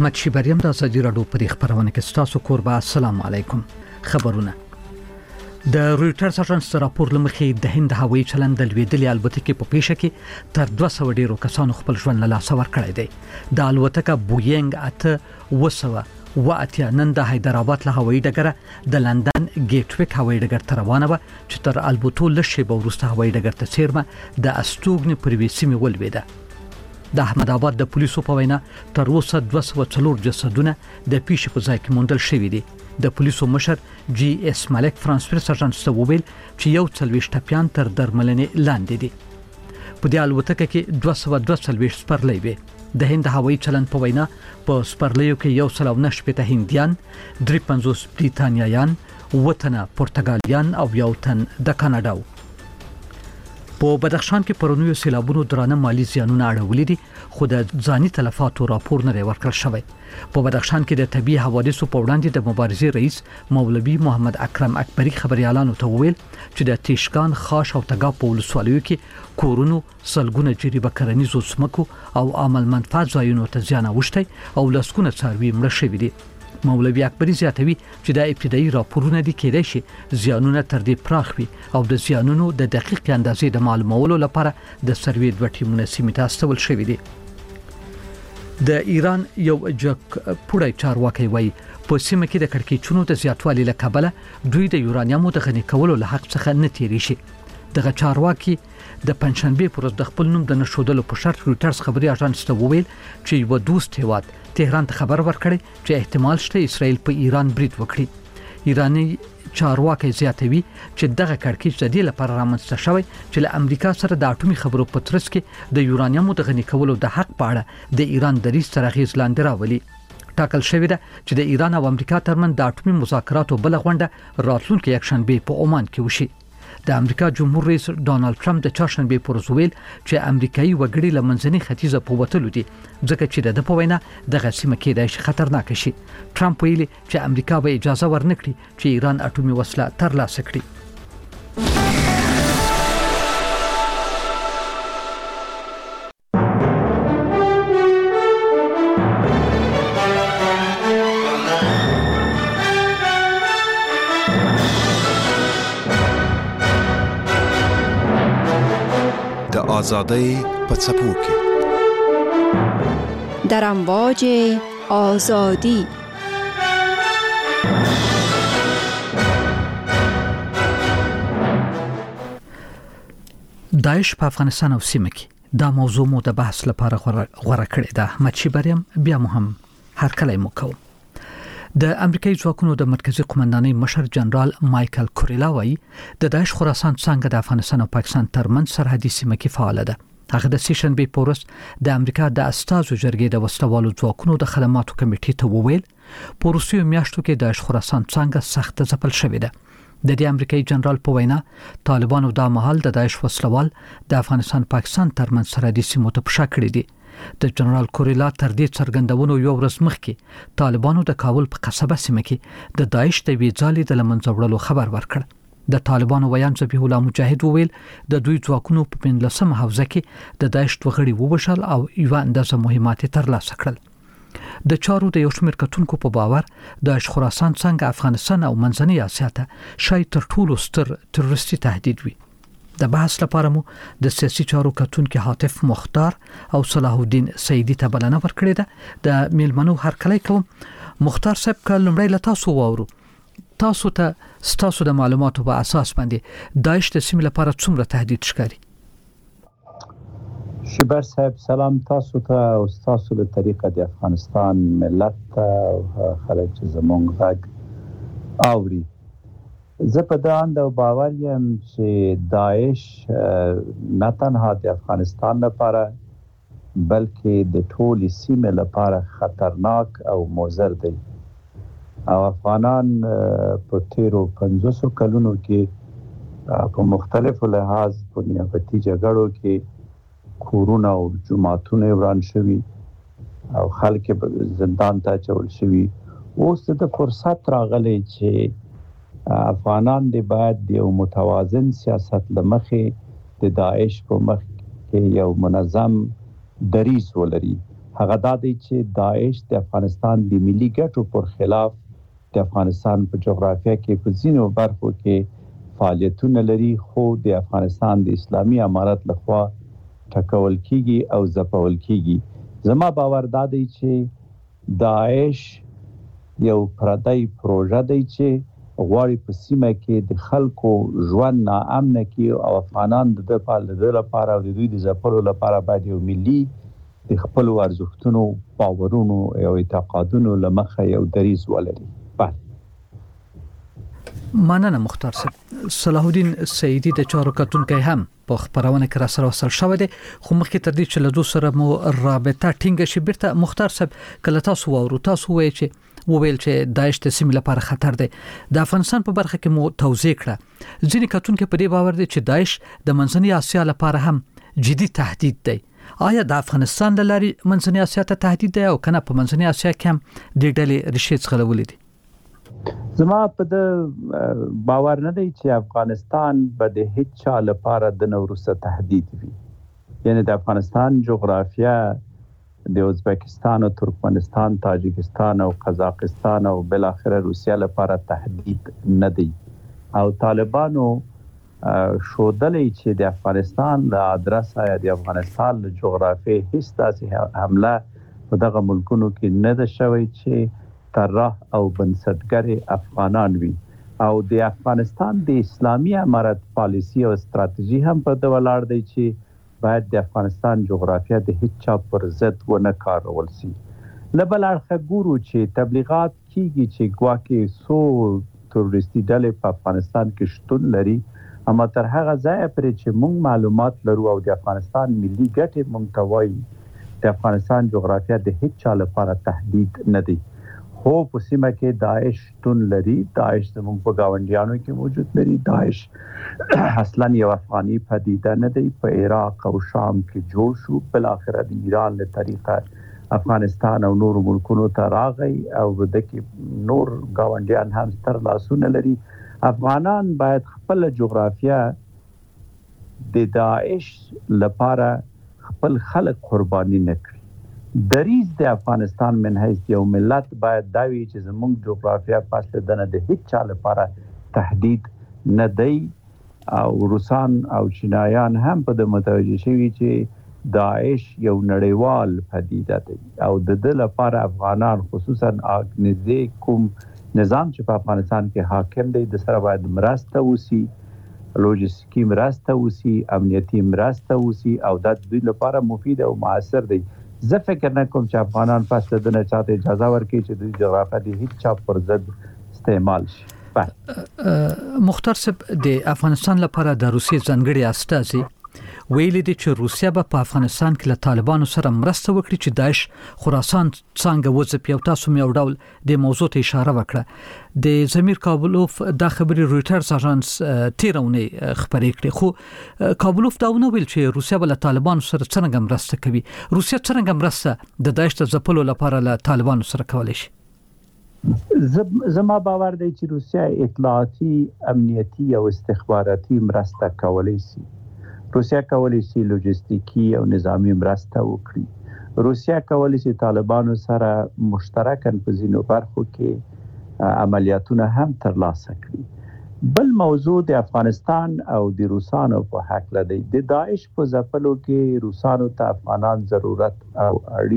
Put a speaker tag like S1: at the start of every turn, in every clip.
S1: احمد شیبریم د ازادي راډیو په خبرونه کې ستاسو کوربه. السلام علیکم. خبرونه د رويټرز اژانس راپور لمخې د هند هوایي چلند د لویدلې الوتکې په پیښه کې تر 200 ډیرو کسانو خپل ژوند له لاسه ورکړی دی. د الوتکه بوینګ 8 نن د حیدرآباد له هوایي ډګره د لندن ګیټ ویک هوایي ډګر ته روانه و چې تر البوتو لشي به وروسته هوایي ډګر ته څیرمه د استوګنې پر وسیمه ولويده. د احمد آباد د پولیسو په وینا تر اوسه 204 جسدونه د پیښې په ځای کې موندل شوي دي. د پولیسو مشر جی اس ملک فرانس پریس اژانس ته وویل چې یو 40 ټپيان تر درملنې لاندې دي. په دې الوتکه کې 242 سپرلۍ وي. د هند هوایي چلند په وینا په سپرلیو کې 109 هندیان، 53 بریتانیایان، 9 پرتګالیان او 1 تن د کاناډا. په بدخشان کې پرونیو سیلابونو درانه مالی زیانونه اړولې دي، خو د ځاني تلفاتو راپور نه ورکړل شوی. په بدخشان کې د طبي حوادثو په وړاندې د مبارزې رئیس مولوي محمد اکرم اکبری خبريالانو ته وویل چې د تیشکان، خاش او تګاب په ولسوالیو کې کورونو، سلګونه جریبه کرنیزو سمکو او عمل منفعت ځایونو ته زیان اوښتي او لسکونه څاروي مړه شوي دي. مولوي اکبری زیاتوي چې د ابتدایي راپورونه دي کېدای شي زیانونه تر دې پراخ وي او د زیانونو د دقیق اندازې د معلومولو لپاره د سروې دوه ټیمونه سیمه ته استول شوي دي. د ایران یو پوړی چارواکي وایي په سیمه کې د کړکېچونو د زیاتوالي له کبله دوی د یورانیمو د غني کولو له حق څخه نه تیری شي. دغه چارواکي د پنځشنبه پر ورځ د خپل نوم د نشودلو په شرط رويټرز خبري اژانس ته وویل چې یو دوست هیواد تهران ته خبر ورکړي چې احتمال شته اسرائیل په ایران برید وکړي. ایرانی چارواکي زیاتوي چې دغه کړکېچ د دې لپاره رامنځته شوی چې له امریکا سره د اټومي خبرو په ترڅ کې د یورانیمو د غني کولو د حق په اړه د ایران دریځ تر اغیز لاندې راولي. ټاکل شوی ده چې د ایران او امریکا ترمن د اټومي مذاکراتو بل غونډه راتلونکي یکشنبه په عمان کې وشي. د امریکا جمهور رئیس ډانلډ ټرمپ د چهارشنبه پر ورځ ویل چې امریکایي وګړي له منځني ختیځه په وتلو دي ځکه چې د په وینا دغه سیمه کې د خطرناک شي. ټرمپ ویلي چې امریکا به اجازه ورنکړي چې ایران اټومي وسله ترلاسه کړي.
S2: آزادی په څپو کې
S3: در امواج آزادی.
S1: داعش په افغانستان او سیمه کې دا موضوع مو د بحث لپاره غوړه کړې ده. احمد شیبریم بیا هم هرکلی مو کوم. د امریکایي ځواکونو د مرکزی قومندانۍ مشر جنرال مایکل کوریلا وایي د داعش خراسان څنګه د افغانستان او پاکستان ترمن سرحدي سیمه کې فعال ده. هغه د سیشنبه په ورځ د امریکا د استازو جرګې د وسلوالو ځواکونو د خدماتو کمیټې ته وویل په روسیې میاشتو کې داعش خراسان څنګه سخت ځپل شوې ده. د دې امریکایي جنرال په وینا طالبانو د مهال د داعش وسلوال د افغانستان پاکستان ترمن سرحدي سیمو ته پښه کړې دي. د جنرال کوریلا تر دې څرګندونو یو ورځ مخکې طالبانو د کابل په قصبه سیمه کې د داعش د ویځالي د لمنځه وړلو خبر ورکړ. د طالبانو ویان ذبیح الله مجاهد وویل د دوی ځواکونو په 15 حوزه کې د داعش وغړي ووشل او یو اندازه مهمات ترلاسه کړل. د چارو د یو شمېر کتونکو په باور داعش خراسان څنګه افغانستان او منځنۍ اسیا ته شاید تر ټولو ستر تروریستي تهدید وي. د بحث لپاره مو د سیاسي چارو کتونکو حاتف مختار او صلاح الدین سیدی ته بلنه ورکړې ده. د میلمنو هرکلی کوم. مختار صاحب کله لمړی له تاسو واورو، تاسو ته ستاسو د معلوماتو په اساس باندې داعش د سیمې لپاره څومره تهدید ښکاري؟
S4: شبر صاحب سلام تاسو ته او تاسو له طریقه د افغانستان ملت او خلک چې زمونږ غږ اوري. زه په دا اند او باور یم چې داعش نه تنها د افغانستان لپاره بلکې د ټولې سیمې لپاره خطرناک او مضر دی او افغانان په تیرو 500 کلونو کې په مختلفو لحاظ په نیابتي جګړو کې کورونه او جماعتونه وران شوي او خلک زندان ته اچول شوي. اوس د فرصت راغلی چې افغانان دی باید یو متوازن سیاست لمخې د داعش په مخ کې یو منظم دریځ ولري هغه دا دی چې داعش د افغانستان د ملي ګټو پر خلاف د افغانستان په جغرافیه کې په ځینو برخو کې فعالیتونه لري، خو د افغانستان د اسلامي امارت لخوا ټکول کیږي او ځپول کیږي. زما باور دا دی چې داعش یو پردی پروژه دی چې غواړي په سیمه کې د خلکو ژوند ناامن کړي او افغانان د لپاره او د دوی د ځپلو لپاره باید یو ملي د خپل ارزښتونو، باورونو او اعتقادونو لمخه یو دریځ ولري.
S1: مننه مختار صاحب. صلاح الدین سیدی د چارو کتونکي هم په خبرونه کې را سره وصل شوه دي، خو مخکې تر دې چې له دوی سره مو رابطه ټینګه شي بیرته مختار صاحب کله تاسو وایي چې وویل چې داعش د سیمې لپاره خطر دی، د افغانستان په برخه کې مو توضیح کړه. ځینې کتونکو په دې باور دي چې داعش د منځنۍ اسیا لپاره هم جدي تهدید دی. آیا د افغانستان د لاري منځنۍ اسیا ته تهدید دی او کنه په منځنۍ اسیا کې هم د ډلې ریښې ځغلولې دي؟
S4: زما په د باور نه دی چې افغانستان به د هیڅ چا لپاره د نورسته تهدید وي. یعنی د افغانستان جغرافیه د ازبکستان او ترکمنستان، تاجکستان او قزاقستان او بل اخره روسیا لپاره تهدید نه دی. او طالبانو شودلې چې د افغانستان له ادرسه یا د افغانستان له جغرافیې هیڅ داسې حمله په دغه ملکونو کې نه ده شوی چې طرح او بنسټګر افغانان وي. او د افغانستان د اسلامي امارت پالیسی او ستراتیژي هم په د ولاړ دی چې باید د افغانستان جغرافیه د هیڅ چا پر ضد ونه کارول شي. لبل اړخه ګورو چې تبلیغات کیږي چې ګواکې سو تروریستي ډلې په افغانستان کې شتون لري، اما تر هغه ځایه پرې چې موږ معلومات لرو او د افغانستان ملي ګټې موږ ته وایي، د افغانستان جغرافیه د هیڅ چا لپاره تهدید نه دی. خو په سیمه کې داعش شتون لري، داعش زموږ په ګاونډیانو کې موجود لري. داعش اصلا یو افغاني پدیده نه دی، په عراق او شام کې جوړ شو، بل اخر د ایران له طریقه افغانستان او نور ملکونو ته راغی او دغه نور ګاونډیان هم ستر لاسونه لري. افغانان باید خپل جغرافیه د داعش لپاره خپل خلک قرباني نه کړي. دریز د افغانستان من حیث یو ملت باید داوی چې زموږ جغرافیه پس دنه د هیڅ چا لپاره تهدید نه دی. او روسان او چینایان هم په د متوجه شوي چې داعش یو نړیوال پدیده دی او د دې لپاره افغانان خصوصا اګنیزي کوم نظام چې په افغانستان کې حاکم دی د سره باید مرسته وسی، لوجستیکی مرسته وسی، امنیتی مرسته وسی او د دوی لپاره مفید او موثر دی. زه فکر نه کوم چې افغانان پس د نه چاته اجازه ورکړي چې دوی جغرافیه د هیڅ چا پر ضد استعمال شي.
S1: مختار صاحب د افغانستان لپاره د روسیې ځانګړي استازي ویلي دي چې روسیا به په افغانستان کې له طالبانو سره مرسته وکړي چې داعش خراسان څنګه وځپي. او تاسو مې یو ډول د موضوع ته اشاره وکړه. د زمیر کابلوف د خبري رويټرز اژانس تیرونه خبرې کړې، خو کابلوف دا ونه ویل چې روسیا به له طالبانو سره څنګه مرسته کوي. روسیا څنګه مرسته د داعش ته ځپلو لپاره له طالبانو سره کولای شي؟
S4: زما باور دی چې روسیا اطلاعاتي، امنیتي او استخباراتي مرسته کولای شي. روسیا کولای شي لوجستیکی او نظامی مرسته وکړي. روسیا کولای شي طالبانو سره مشترکاً په ځینو برخو کې عملیاتونه هم ترلاسه کړي. بل موضوع د افغانستان او د روسانو په حق لدی. د داعش په ځپلو کې روسانو ته افغانان ضرورت او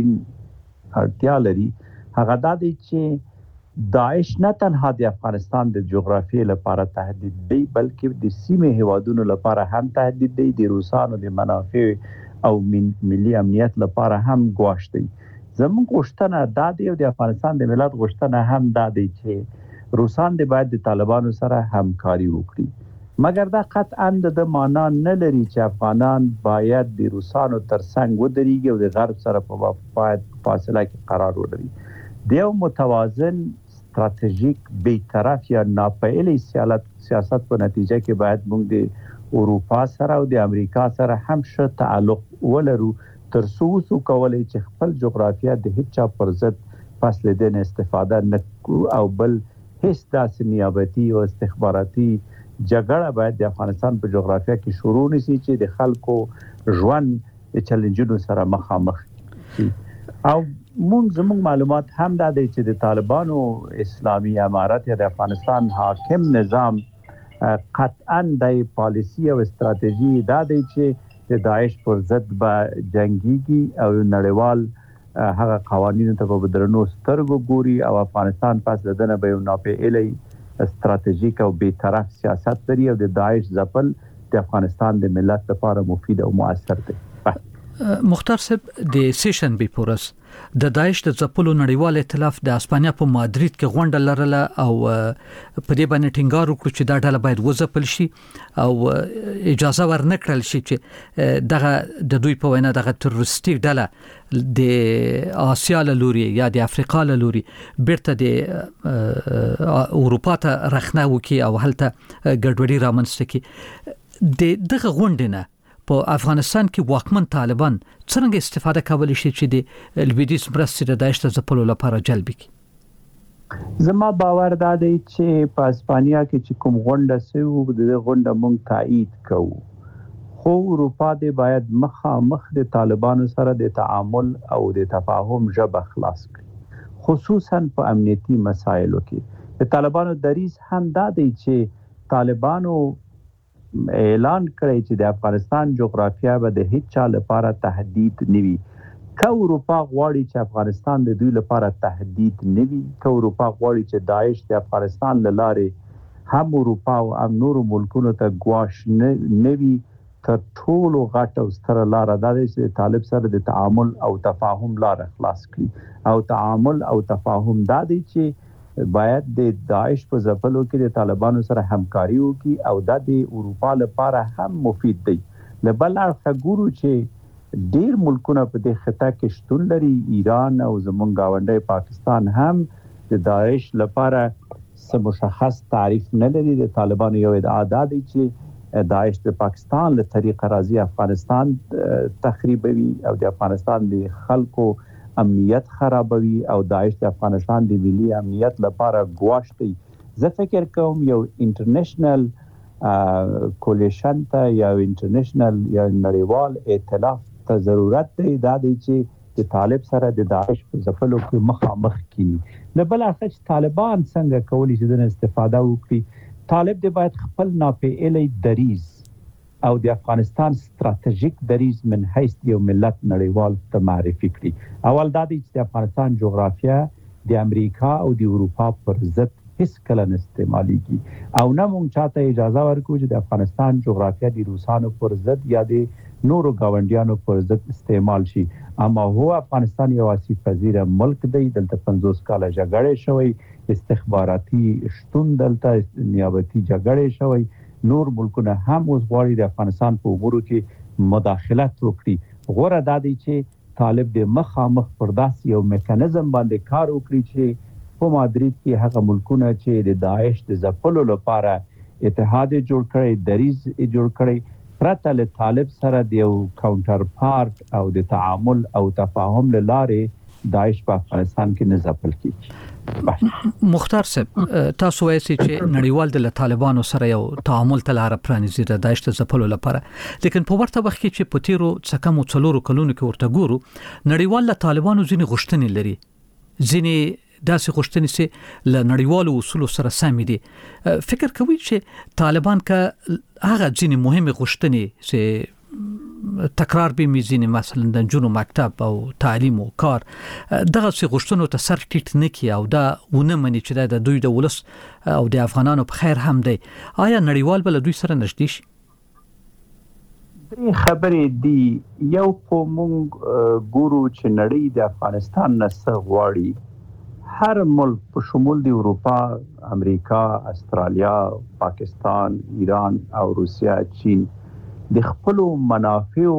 S4: اړتیا لري. هغه دا دی چې داعش نه تنها د افغانستان د جغرافیې لپاره تهدید دی، بلکې د سیمې هیوادونو لپاره هم تهدید دی. د روسانو د منافع او ملي امنیت لپاره هم ګواښ دی. زموږ غوښتنه دا دی او د افغانستان د ملت غوښتنه هم دا دی چې روسان د باید د طالبانو سره همکاري وکړي. مګر دا قطعاً د معنا نه لري چې افغانان باید د روسانو ترڅنګ ودرېږي او د غرب سره په فاصله کې قرار ولري. د یو متوازن استراتیژیک بی‌طرف یا ناپایلي سیاست په نتیجه کې باید موږ د اروپا سره او د امریکا سره هم ښه تعلق ولرو تر څو وسو کولای چې خپل جغرافیه د هیڅ چا پر ضد پس لیدنه استفاده نه او بل هیڅ داسې نیابتي او استخباراتي جګړه باید د افغانستان په جغرافیه کې شروع نشي چې د خلکو ژوند د چیلنجونو سره مخامخ شي. او زموږ معلومات هم دا دی چې د طالبانو اسلامي امارت یا د افغانستان حاکم نظام قطعا د پالیسی او استراتیژي دا دی چې د داعش پر ضد به جنگيږي او نړیوال هغه قوانینو ته په درنو سترګو ګوري او افغانستان پس دنه به یو ناپېیلی استراتیژیک او بیطرف سیاست لري او د داعش ځپل د افغانستان د ملت لپاره مفید او مؤثر دی.
S1: مختار صاحب د سیشن بي پورس د داعش د ځپلو نړیوال ائتلاف د اسپانیا په مادرید کې غونډه لرله او په دې باندې ټینګار وکړ چې دا ډله باید وځپل شي او اجازه ورنکړل شي چې دغه د دوی په وینا دغه تروریستي ډله د آسیا له لوري یا د افریقا له لوري بیرته د اروپا ته رخنه وکي او هلته ګډوډي رامنځته کړي. دغه غونډه په افغانستان کې واکمن طالبان څنګه استفاده کولی شي چې د لویدیز مرستې د داعش ته ځپلو لپاره جلب کړي؟
S4: زما باور دا دی چې په اسپانیا کې چې کوم غونډه سوي د غونډه مونږ تایید کوو، خو اروپا دې باید مخامخ د طالبانو سره د تعامل او د تفاهم ژبه خلاص کړي، خصوصا په امنیتي مسایلو کې. د طالبانو دریځ هم دا دی چې طالبانو اعلان کړی چې د افغانستان جغرافیا به د هیڅ چا لپاره تهدید نه وي. که اروپا غواړي چې افغانستان د دوی لپاره تهدید نه وي، که اروپا غواړي چې داعش د افغانستان له لارې هم اروپا او هم نورو ملکونو ته ګواښ نه وي، تر ټولو غټه او ستره لاره دا ده چې طالب سره د تعامل او تفاهم لاره خلاص کړي. او تعامل او تفاهم دا دی چې باید د داعش په ځپلو کې د طالبانو سره همکاري وکړي او دا د اروپا لپاره هم مفید دی. له بل اړخه ګورو چې ډیر ملکونه په دې خطه کې شتون لري، ایران او زموږ گاونډی پاکستان هم د داعش لپاره څه مشخص تعریف نه لري. د طالبانو یو ادعا دا دی چې داعش د پاکستان له طریقه راځي افغانستان تخریبوي او د افغانستان د خلکو امنیت خرابوي او داعش د افغانستان د ملي امنیت لپاره ګواښ دی. زه فکر کوم یو انټرنیشنل کولیشن ته یا انټرنیشنل یا نړیوال ائتلاف ته ضرورت دی. دا دی چې د طالب سره د داعش په ځپلو کې مخامخ کینی. نه بل اخر چې طالبان څنګه کولی شي د استفاده وکړي. طالب دی باید خپل ناپېیلی دریځ او د افغانستان ستراتیژیک دریځ من حیث یو ملت نړیوال ته معرفي کړي. اول دا دی چې د افغانستان جغرافیا د امریکا او د اروپا پر ضد هیڅ کله نه استعمالیږي او نه مونږ چاته اجازه ورکوو چې د افغانستان جغرافیا د روسانو پر ضد یا د نورو گاونډیانو پر ضد استعمال شي. اما هو افغانستان یو آسیب پذیر ملک دی، دلته 50 کاله جګړې شوی، استخباراتي شتون دلته نیابتي جګړې شوی. نور ملکونه هم اوس غواړي د افغانستان په امورو کې مداخلت وکړي. غوره دا دی چې طالب د مخامخ پر داسې یو میکانیزم باندې کار وکړي چې په مادرید کې هغه ملکونه چې د داعش د ځپلو لپاره اتحاد جوړ کړي، دریځ جوړ کړي، پرته له طالب سره د یو کاونټر پارت او د تعامل او تفاهم له لارې داعش په افغانستان کې نه ځپل کیږي.
S1: مختار صاحب، تاسو وایئ چې نړیوال د طالبانو سره یو تعامل ته لار پرانیزي د داعش ته ځپلو لپاره، لیکن په ورته وخت کې چې په تیرو څه کم 4 کلونو کې ورته ګورو نړیوال له طالبانو ځینې غوښتنې لري، ځینې داسې غوښتنې چې له نړیوالو اصولو سره سم دي. فکر کوي چې طالبان که هغه ځینې مهمه غوښتنې چې تکرار به میزینه مثلا د جنو مکتب او تعلیم او کار دغه څه غوښتنو ته سر ټیټ نه کی او دا ونه مني چې د دوی د ولس او د افغانانو په خیر هم دی. آیا نړیوال بل دوی سره نږدې شي؟
S4: درې خبرې دي. یو په مونږ ګورو چې نړۍ د افغانستان نه څه غواړي. هر ملک په شمول د اروپا، امریکا، استرالیا، پاکستان، ایران او روسیا، چین د خپل منافعو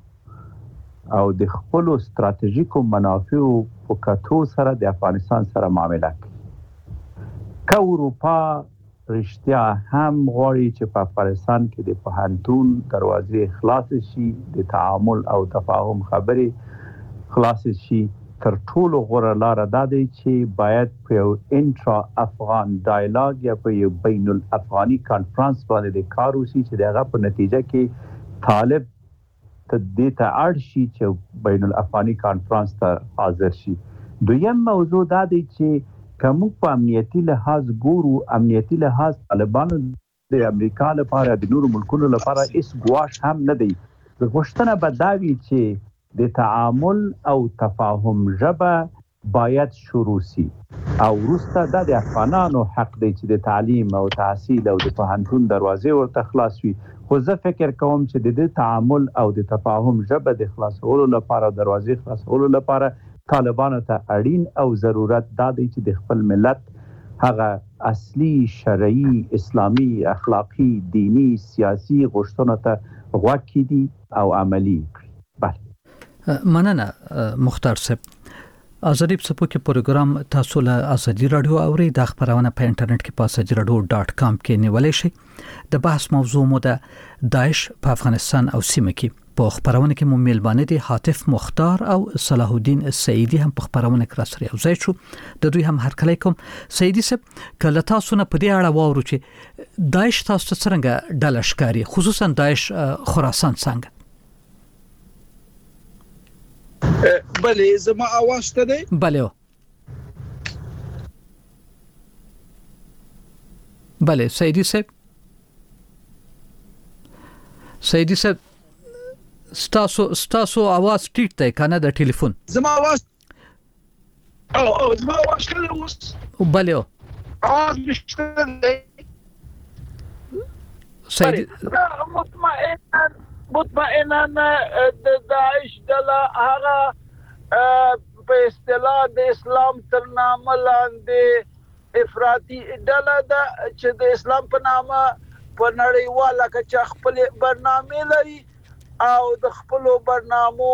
S4: او د خپل ستراتیژیکو منافعو په کتو سره د افغانستان سره معامله کوي. که اروپا رښتیا هم غواړي چې په افغانستان کې د پوهنتون دروازې خلاص شي، د تعامل او تفاهم خبرې خلاص شي، تر ټولو غوره لاره دا دی چې باید په یو انټرا افغان ډایلاګ یا په یو بین الافغاني کانفرنس باندې د کار وشي چې دغه په نتیجه کې طالب دې ته اړ شي چې بین الافغاني کانفرنس ته حاضر شي. دویم موضوع دا دی چې کوم په امنیتي لحاظ ګورو، امنیتي لحاظ طالبانو د امریکا لپاره د نورو ملکونو لپاره هیڅ ګواښ هم نه دی. غوښتنه به دا وي چې د تعامل او تفاهم ژبه باید شروع شي او وروسته د افغانانو حق دی چې د تعلیم او تحصیل او د پوهنتون دروازې ورته خلاص وي. خو زه فکر کوم چې د تعامل او د تفاهم ژبه د خلاصولو لپاره، دروازې خلاصولو لپاره طالبانو ته اړین او ضرورت دا دی چې د خپل ملت هغه اصلي شرعي، اسلامي، اخلاقي، دینی، سیاسي غوښتنو ته غوږ کړي او عملي کړي. بله
S1: مننه مختار صاحب. ازادي په پروګرام تاسو له ازادي رادیو اوري د خبرونه په انټرنیټ کې په ازادiradio.com کې نیولای شئ. د بحث موضوع مو د داعش په افغانستان او سیمه کې په خبرونه کې مو میلمانه دي حاتف مختار او صلاح الدین سعیدی هم په خبرونه کې راځي او زه شو د دوی هم هرکلی کوم. سعیدی صاحب کله تاسو نه په دې اړه واورو چې داعش تاسو څنګه ډله ښکاری، خصوصا داعش خراسان څنګه؟
S5: بله زما आवाज ته دی؟
S1: بله بله سعیدی صاحب ستاسو आवाज ټیټ دی کنه د ټلیفون؟
S5: زما आवाज زما आवाज کله اوس؟
S1: بله
S5: आवाज نشته دی
S1: سعیدی
S5: مطمئنا د داعش دله هغه په اصطلاح د اسلام تر نامه لاندې افراطي ډله ده چې د اسلام په نامه په نړیواله کچه خپل برنامه لري او د خپل برنامو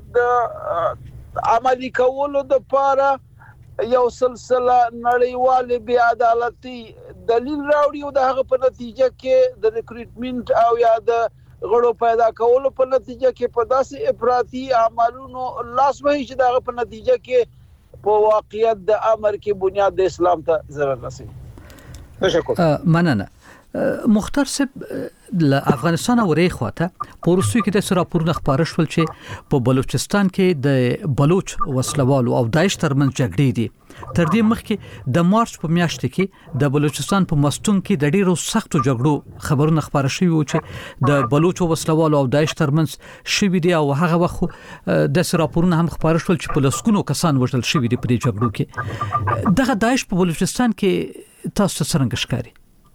S5: د عملي کولو لپاره یو سلسله نړیواله بی عدالتي دلیل راوړي او د هغه په نتیجه کې د ریکروټمنټ او یا د غړو پیدا کولو په نتیجه کې په داسې افراطي اعمالونو لاس وهي چې دغه په نتیجه کې په واقعیت د امر کې بنیاد د اسلام ته ضرر رسوي. تشکر.
S1: مننه. مختار صاحب له افغانستان اورې خواته پورسوي کې د راپورونه خبره شول چې په بلوچستان کې د بلوچ وسلوالو او داعش ترمنځ جګړې دي. تر دې مخکې د مارچ په میاشت کې د بلوچستان په مستون کې د ډیرو سختو جګړو خبرونه خبره شوي و چې د بلوچ وسلوالو او داعش ترمنځ شوي دي او هغه وخت د راپورونه هم خبره شول چې په لسګونو کسان وژل شوي دي په دې جګړو کې. دغه داعش په بلوچستان کې تاسو څنګه ښکاري؟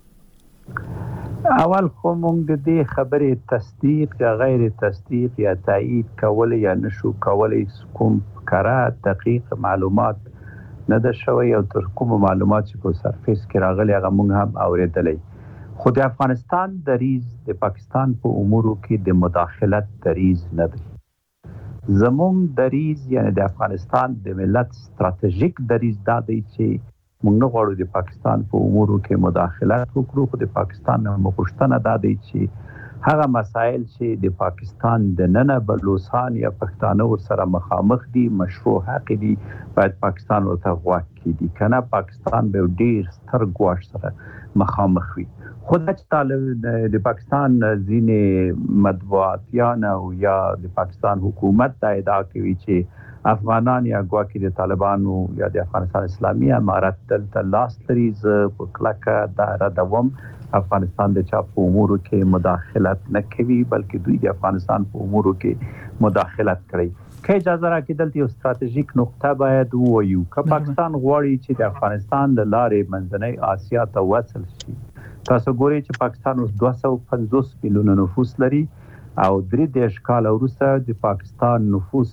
S4: اول خو موږ د دې خبرې تصدیق یا غیر تصدیق یا تایید کول یا نشو کولای کوم کره دقیق معلومات نه ده شوی او تر کوم معلومات چې په سرفیس کې راغلي هغه موږ هم اوریدلې. خو د افغانستان دریز د پاکستان په امورو کې د مداخلت دریز نه دی. زموږ دریز یعنی د افغانستان د ملت ستراتیژیک دریز دا دی چې موږ نه غواړو د پاکستان په امورو کې مداخلت وکړو. خو د پاکستان نه مغوښتنه دا دی چې هغه مسائل چې د پاکستان د ننه بلوچستان یا پښتانه ورسره مخامخ دي، مشروع حق دي، باید پاکستان ورته غوږ کړي. کنه پاکستان به ډیر ستر ګواښ سره مخامخ وي. خو د پاکستان ځینې مطبوعاتیان او یا د پاکستان حکومت دا ادعا کوي چې افغانان یا ګواکې د طالبانو یا د افغانستان اسلامي امارت دلته لاس لري. زه په کلکه دا ردوم. افغانستان د چا په امورو کې مداخلت نه کوي بلکې دوی د افغانستان په امورو کې مداخلت کوي. که اجازه راکړئ دلته یو ستراتیژیک نقطه باید ووایو. که پاکستان غواړي چې د افغانستان له لارې منځنۍ آسیا ته وصل شي، تاسو ګورئ چې پاکستان اوس 250 میلیونه نفوس لري او 3 کال وروسته د پاکستان نفوس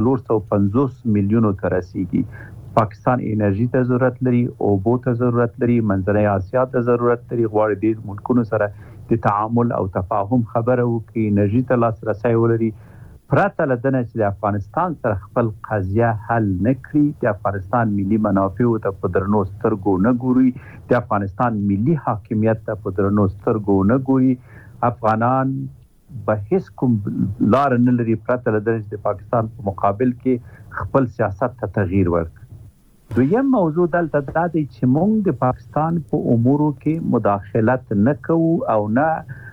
S4: 450 میلیونو ته رسیږي. پاکستان انرژي ته ضرورت لري، اوبو ته ضرورت لري، منځنۍ آسیا ته ضرورت لري. غواړي د ملکونو سره د تعامل او تفاهم خبره وکړي، انرژي ته لاسرسی ولري. پرته له دې چې د افغانستان سره خپل قضیه حل نه کړي، د افغانستان ملي منافع ته په درنو سترګو نه ګوري، د افغانستان ملي حاکمیت ته په درنو سترګو نه ګوري، افغانان به هیڅ کوم لار نه لري پرته له دې چې د پاکستان په مقابل کې خپل سیاست ته تغییر ورکړي. دویم موضوع دلته دا دی چې موږ د پاکستان په امورو کې مداخلت نه کوو او نه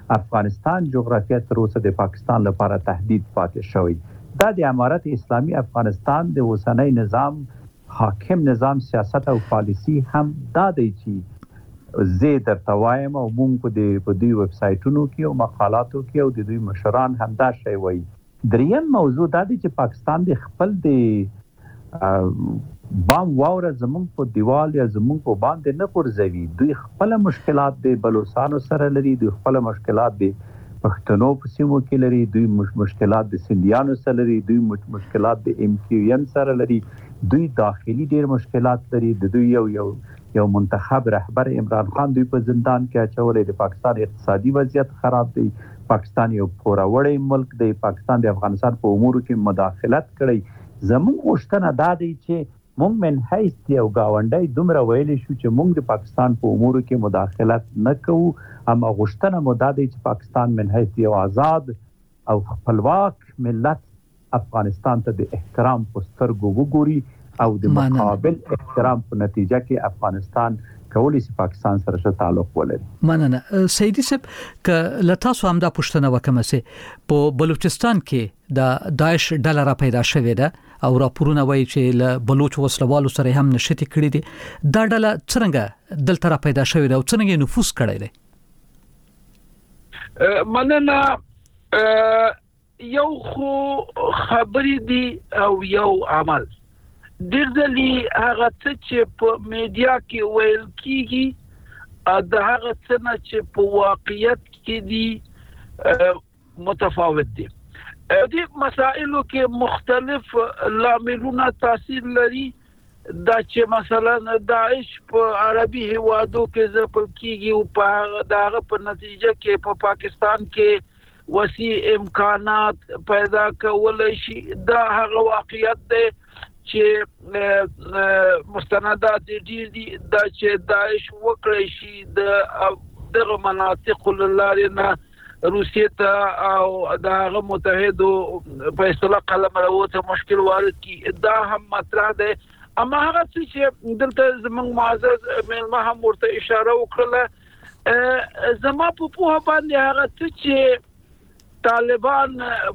S4: افغانستان جغرافیه تر اوسه د پاکستان لپاره تهدید پاتې شوی. دا د امارت اسلامي افغانستان د اوسنۍ نظام حاکم نظام سیاست او پالیسی هم دا دی چې زه درته وایم او موږ په دوی ویب سایټونو کې او مقالاتو کې او د دوی مشران هم دا شی وایي. دریم موضوع دا دی چې پاکستان د خپل د بام واوره زموږ په دیوال یا زموږ په باندې نه پرځوي. دوی خپل مشکلات د بلوچستان سره لري، دوی خپل مشکلات د پښتنو په سیمو کې لري، دوی مشکلات د سندیانو سره لري، دوی مشکلات د MQN سره لري، دوی داخلي ډیر مشکلات لري. د دوی یو منتخب رهبر عمران خان دوی په زندان کې اچولې. د پاکستان اقتصادي وضعیت خراب دی، پاکستان یو پوروړی ملک دی، پاکستان د افغانستان په امورو کې مداخلت کړی. زموږ غوښتنه دا دی چې موږ من حیث یو گاونډی دومره ویلی شو چې موږ د پاکستان په امورو کې مداخلت نه کوو، اما غوښتنه مو دا دی چې پاکستان من حیث یو آزاد او خپلواک ملت افغانستان ته د احترام په سترګو وګوري او د مقابل احترام په نتیجه کې افغانستان کولی شي پاکستان سره ښه تعلق ولري.
S1: مننه سیدی صاحب، که لتاسو هم دا پوښتنه وکم سه په بلوچستان کې د داعش ډله را پیدا شوې ده او راپورونه وایي چې له بلوچ وسلوالو سره هم نشټي کړي دي. دا ډله څنګه دلته را پیدا شوې ده او څنګه نفوذ کړی دی؟
S5: مننه. یو خو خبرې دي او یو عمل. ډېر ځلې هغه څه چې په میډیا کې ویل کیږي د هغه څه نه چې په واقعیت کې دي متفاوت دي. دې مسائلو کې مختلف لاملونه تاثیر لري. دا چې مثلا داعش په عربي هوادو کې ځپل کیږي او په دغه په نتیجه کې په پاکستان کې وسیع امکانات پیدا کول شي. دا هغه واقعیت دی چې مستندات ډیر دي. دا چې داعش وکړي شي دغه مناطق لاره نه روسیې ته او دغه متحدو فیصله قلم راوته مشکل وارد کی. دا هم مطرح ده. اما هغه چې دلته زموږ معزز ملما هم ورته اشاره وکړه، زما په پوهه باندې هغه چې طالبان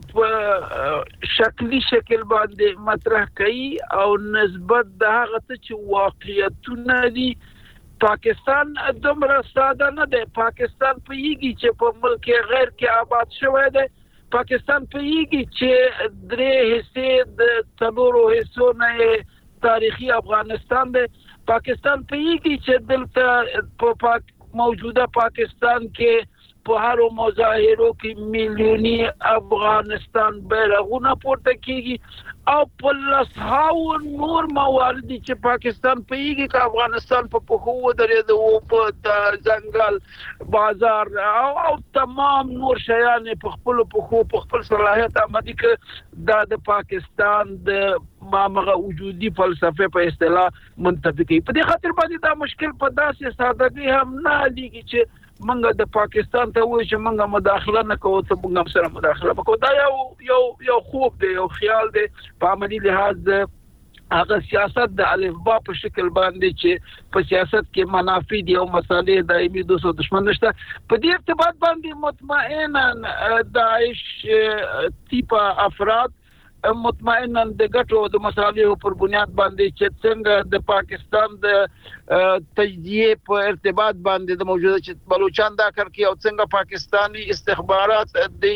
S5: په شکلی شکل باندې مطرح کوي او نسبت د هغه څه چې واقعیتونه دي. پاکستان دومره ساده نه دی. پاکستان په یږي چې په ملک غیر کې آباد شوی دی. پاکستان په یږي چې درې حصے د څلورو حصو نه تاریخي افغانستان دی. پاکستان په یږي چې دلته په موجوده پاکستان کې په هر مظاهرو کې میلیونی افغانستان بیرغونه پورته کیږي او په لسهاو نور موارد چې پاکستان په یږي کې افغانستان په پخو درېده او په ځنګل بازار او تمام نور شیان په خپل پخو په خپل صلاحیت آمدي کې د پاکستان د مامغه وجودي فلسفه په اصطلاح منطبقي. په دې خاطر باندې دا مشکل په داسې سادهګي هم نه لګي چې منګه د پاکستان ته وایي چې منګه مداخله نه کوو ته موږ سره مداخله وکړو. دا یو خوب دی، یو خیال دی. په عملی لحاظ هغه سیاست د الفبا په شکل باندې چې په سیاست کې منافع دي او مصالح دایمي دوسو دشمن نشته. په دې ارتباط باندې مطمئنا داعش تیپ افراد مطمئنا د ګټو د مصالحو پر بنیاد باندې چې څنګه د پاکستان د تجزیه په ارتباط باندې د موجوده چې بلوچستان دا کار کوي او څنګه پاکستانی استخبارات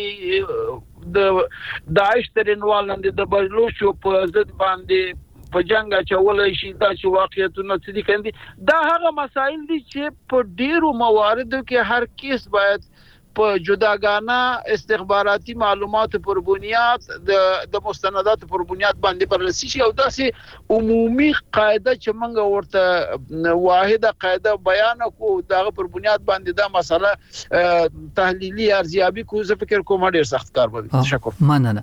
S5: د داعش ترنوال د بلوچو په ضد باندې په جنگ چولای شي. دا چې واقعیتونه څه دي کندي دا هغه مسائل دي چې په ډیرو مواردو کې هر کیس باید په جداګانه استخباراتي معلومات پر بنیاد د مستندات پر بنیاد باندې بررسي شي او داسې عمومي قاعده چې موږ ورته واحده قاعده بیان کو دغه پر بنیاد باندې دا مسله تحلیلي ارزیابي کو زه فکر کوم ډیر سخت کار به. تشکر.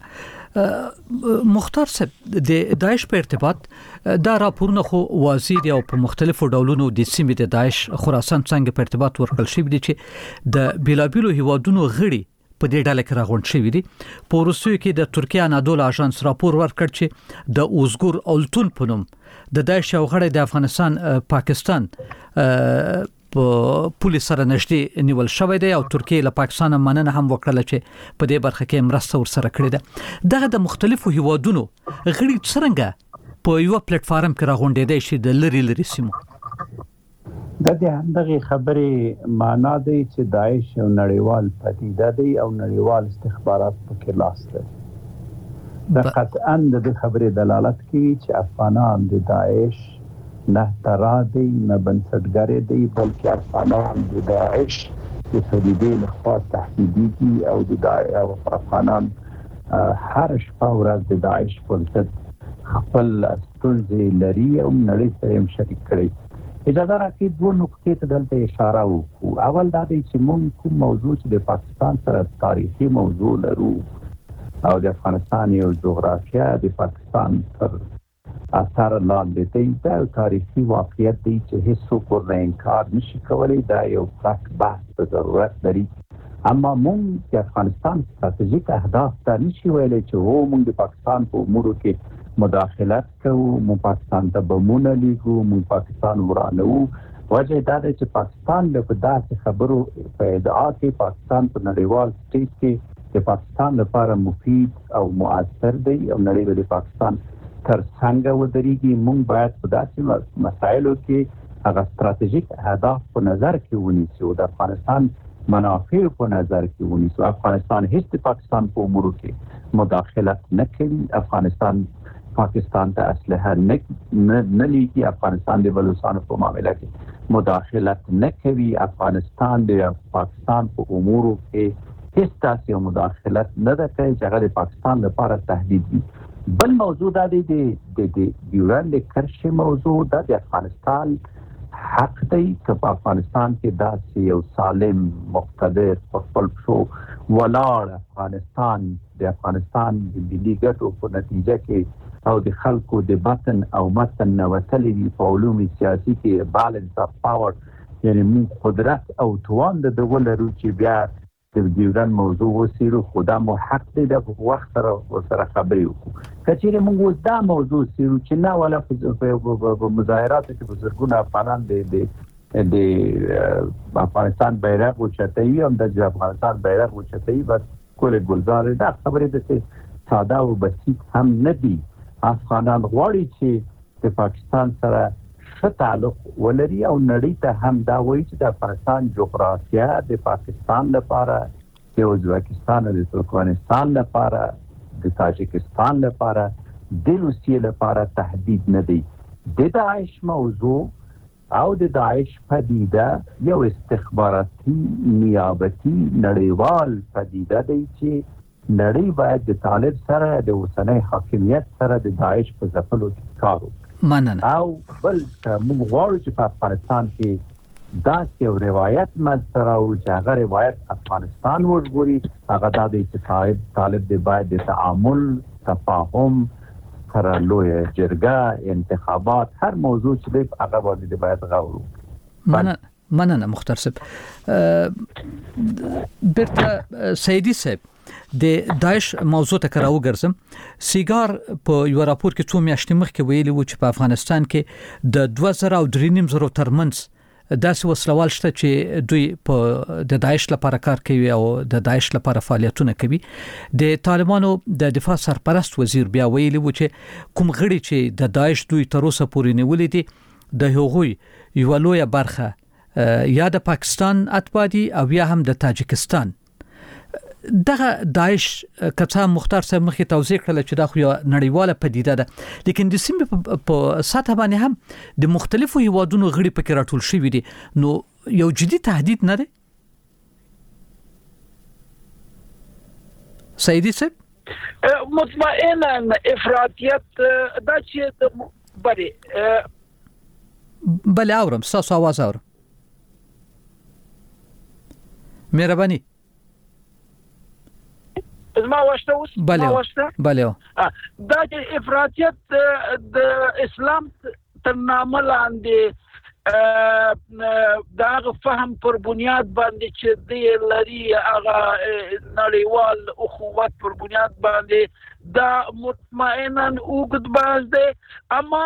S1: مننه. مختار صاحب، د داعش په ارتباط دا راپورونه خو واضح دي او په مختلفو ډولونو د سیمې د داعش خراسان څنګه په ارتباط ورکړل شوی دي چې د بیلابیلو هیوادونو غړي په دې ډله کې راغونډ شوی دي. په روسیې کې د ترکیه انادول اژانس راپور ورکړ چې د اوزګور اولتون په نوم د داعش یو غړی د افغانستان پاکستان پولیس سره نږدې نیول شوی دی او ترکیه له پاکستان مننه هم وکړه چې په دې برخه کې مرسته ورسره کړې ده. دغه د مختلفو هیوادونو غړي څنګه په یو پلیټ فارم کې راغونډېدای شي د لری سیمو؟
S4: د دې همدغه خبرې معنا دی چې داعش یو نړیوال پدیده دی او نړیوال استخبارات پکې لاس لري. د قطعاً د خبرې دلالت کوي چې افغانان د داعش نه ترا دی نه بنسټګر دی بلکې افغانان د داعش د صلیبي لخوا تهدیدي او د افغانان هر شپه ورځ د داعش پر ضد خپل ستونزې لري او نړۍ سره یې شریک کړي. اجازه راکړئ دوه نقطې ته دلته اشاره وکړو. اول دا دی چې موږ کوم موضوع چې د پاکستان سره تاریخي موضوع لرو او د افغانستان یو جغرافیه د پاکستان پر اثر لاندې دی، دا یو تاریخي واقعیت دی چې هیڅوک ورنه انکار نشي کولی. دا یو پراخ بحث ته ضرورت لري. اما موږ د افغانستان ستراتیژیک اهداف ته نشي ویلی چې موږ د پاکستان په امورو کې مداخلت کوو، موږ پاکستان ته بمونه لیږو، موږ پاکستان ورانوو. وجه دا ده چې پاکستان له داسې خبرو په ادعا کې پاکستان په نړیوال سټیج کې د پاکستان لپاره مفید او مؤثر دی او نړۍ د پاکستان تر څنګ ودرېږي. موږ باید په داسې مسایلو کې هغه ستراتیژیک اهداف په نظر کې ونیسو او د افغانستان منافع په نظر کې ونیسو. افغانستان هیڅ د پاکستان په امورو کې مداخلت نه کوي. افغانستان پاکستان ته اسلحه نه لیږي. افغانستان د بلوچستان په معاملې کې مداخلت نه کوي. افغانستان د پاکستان په امورو کې هیڅ داسې مداخلت نه کوي چې هغه د پاکستان لپاره تهدید وي. بل موضوع دا دی د ډیورنډ کرښې موضوع. دا د افغانستان حق دی چې په افغانستان کې داسې یو سالم مقتدر په خپل پښو ولاړ افغانستان د افغانستان د ملي ګټو په نتیجه کې او د خلکو د باطن او متن نوتلې وي په علوم سیاسي کې بالانس اف پاور، یعنی موږ قدرت او توان د دغه لرو چې بیا د ډیورنډ موضوع وسیرو. خدا مو حق دی د وخت سره خبرې وکړو. کچېرې موږ اوس دا موضوع سیرو چې نه ولا په مظاهراتو کې بزرګونه افغانان د افغانستان بیرغ اوچتوي او د افغانستان بیرغ اوچتوي بس کل ګلزار. دا خبرې د ساده او بسیط هم نه دي. افغانان غواړي چې د پاکستان سره ښه تعلق ولري او نړۍ ته هم دا وایي چې د افغانستان جغرافیه د پاکستان لپاره، د ازبکستان او د ترکمنستان لپاره، د تاجکستان لپاره، د روسیې لپاره تهدید نه دی. د داعش موضوع او د داعش پدیده یو استخباراتي نیابتي نړیوال پدیده دی چې نړۍ باید د طالب سره د اوسنۍ حاکمیت سره د داعش په ځپلو کې کار وکړي. او بل موږ غواړو چې په افغانستان کې داسې یو روایت منځته راوړو چې هغه روایت افغانستان وژغوري. هغه دا دی چې طالب دی باید د تعامل، تفاهم سره لویه جرګه، انتخابات، هر موضوع چې دی هغه باندې باید غور وکړو.
S1: مننه مختار صاحب. بیرته سیدی صاحب د داعش موضوع ته کراو ګرځم. سیګار په یو راپور کې 2 میاشتې مخکې ویلي و چې په افغانستان کې د 2000 او 3000 ترمنځ داسې وسلوال شته چې دوی په د داعش لپاره کار کوي او د داعش لپاره فعالیتونه کوي. د طالبانو د دفاع سرپرست وزیر بیا ویلي و چې کوم غړي چې د داعش دوی تر اوسه پورې نیولې دي د هغوی یو لویه برخه یا د پاکستان اتباع دي او یا هم د تاجکستان. دغه داعش کڅا مختار صاحب مخې توضیح کړل چې دا خو یو نړیواله پدیده ده، لیکن د سیمې په سطح باندې هم د مختلفو هیوادونو غړي پکې راټول شوي دي. نو یو جدي تهدید نه دی سیدی صاحب؟
S5: مطمئنا افراطیت دا چې
S1: بله اورم ستاسو آواز اورم. مهرباني
S5: ما واشته اوس
S1: بله
S5: دا چې افراطیت د اسلام تر نامه لاندې دا فهم پر بنیاد باندې چې دی لري هغه نړیوال اخوت پر بنیاد باندې دا مطمئنا وګد باز دی. اما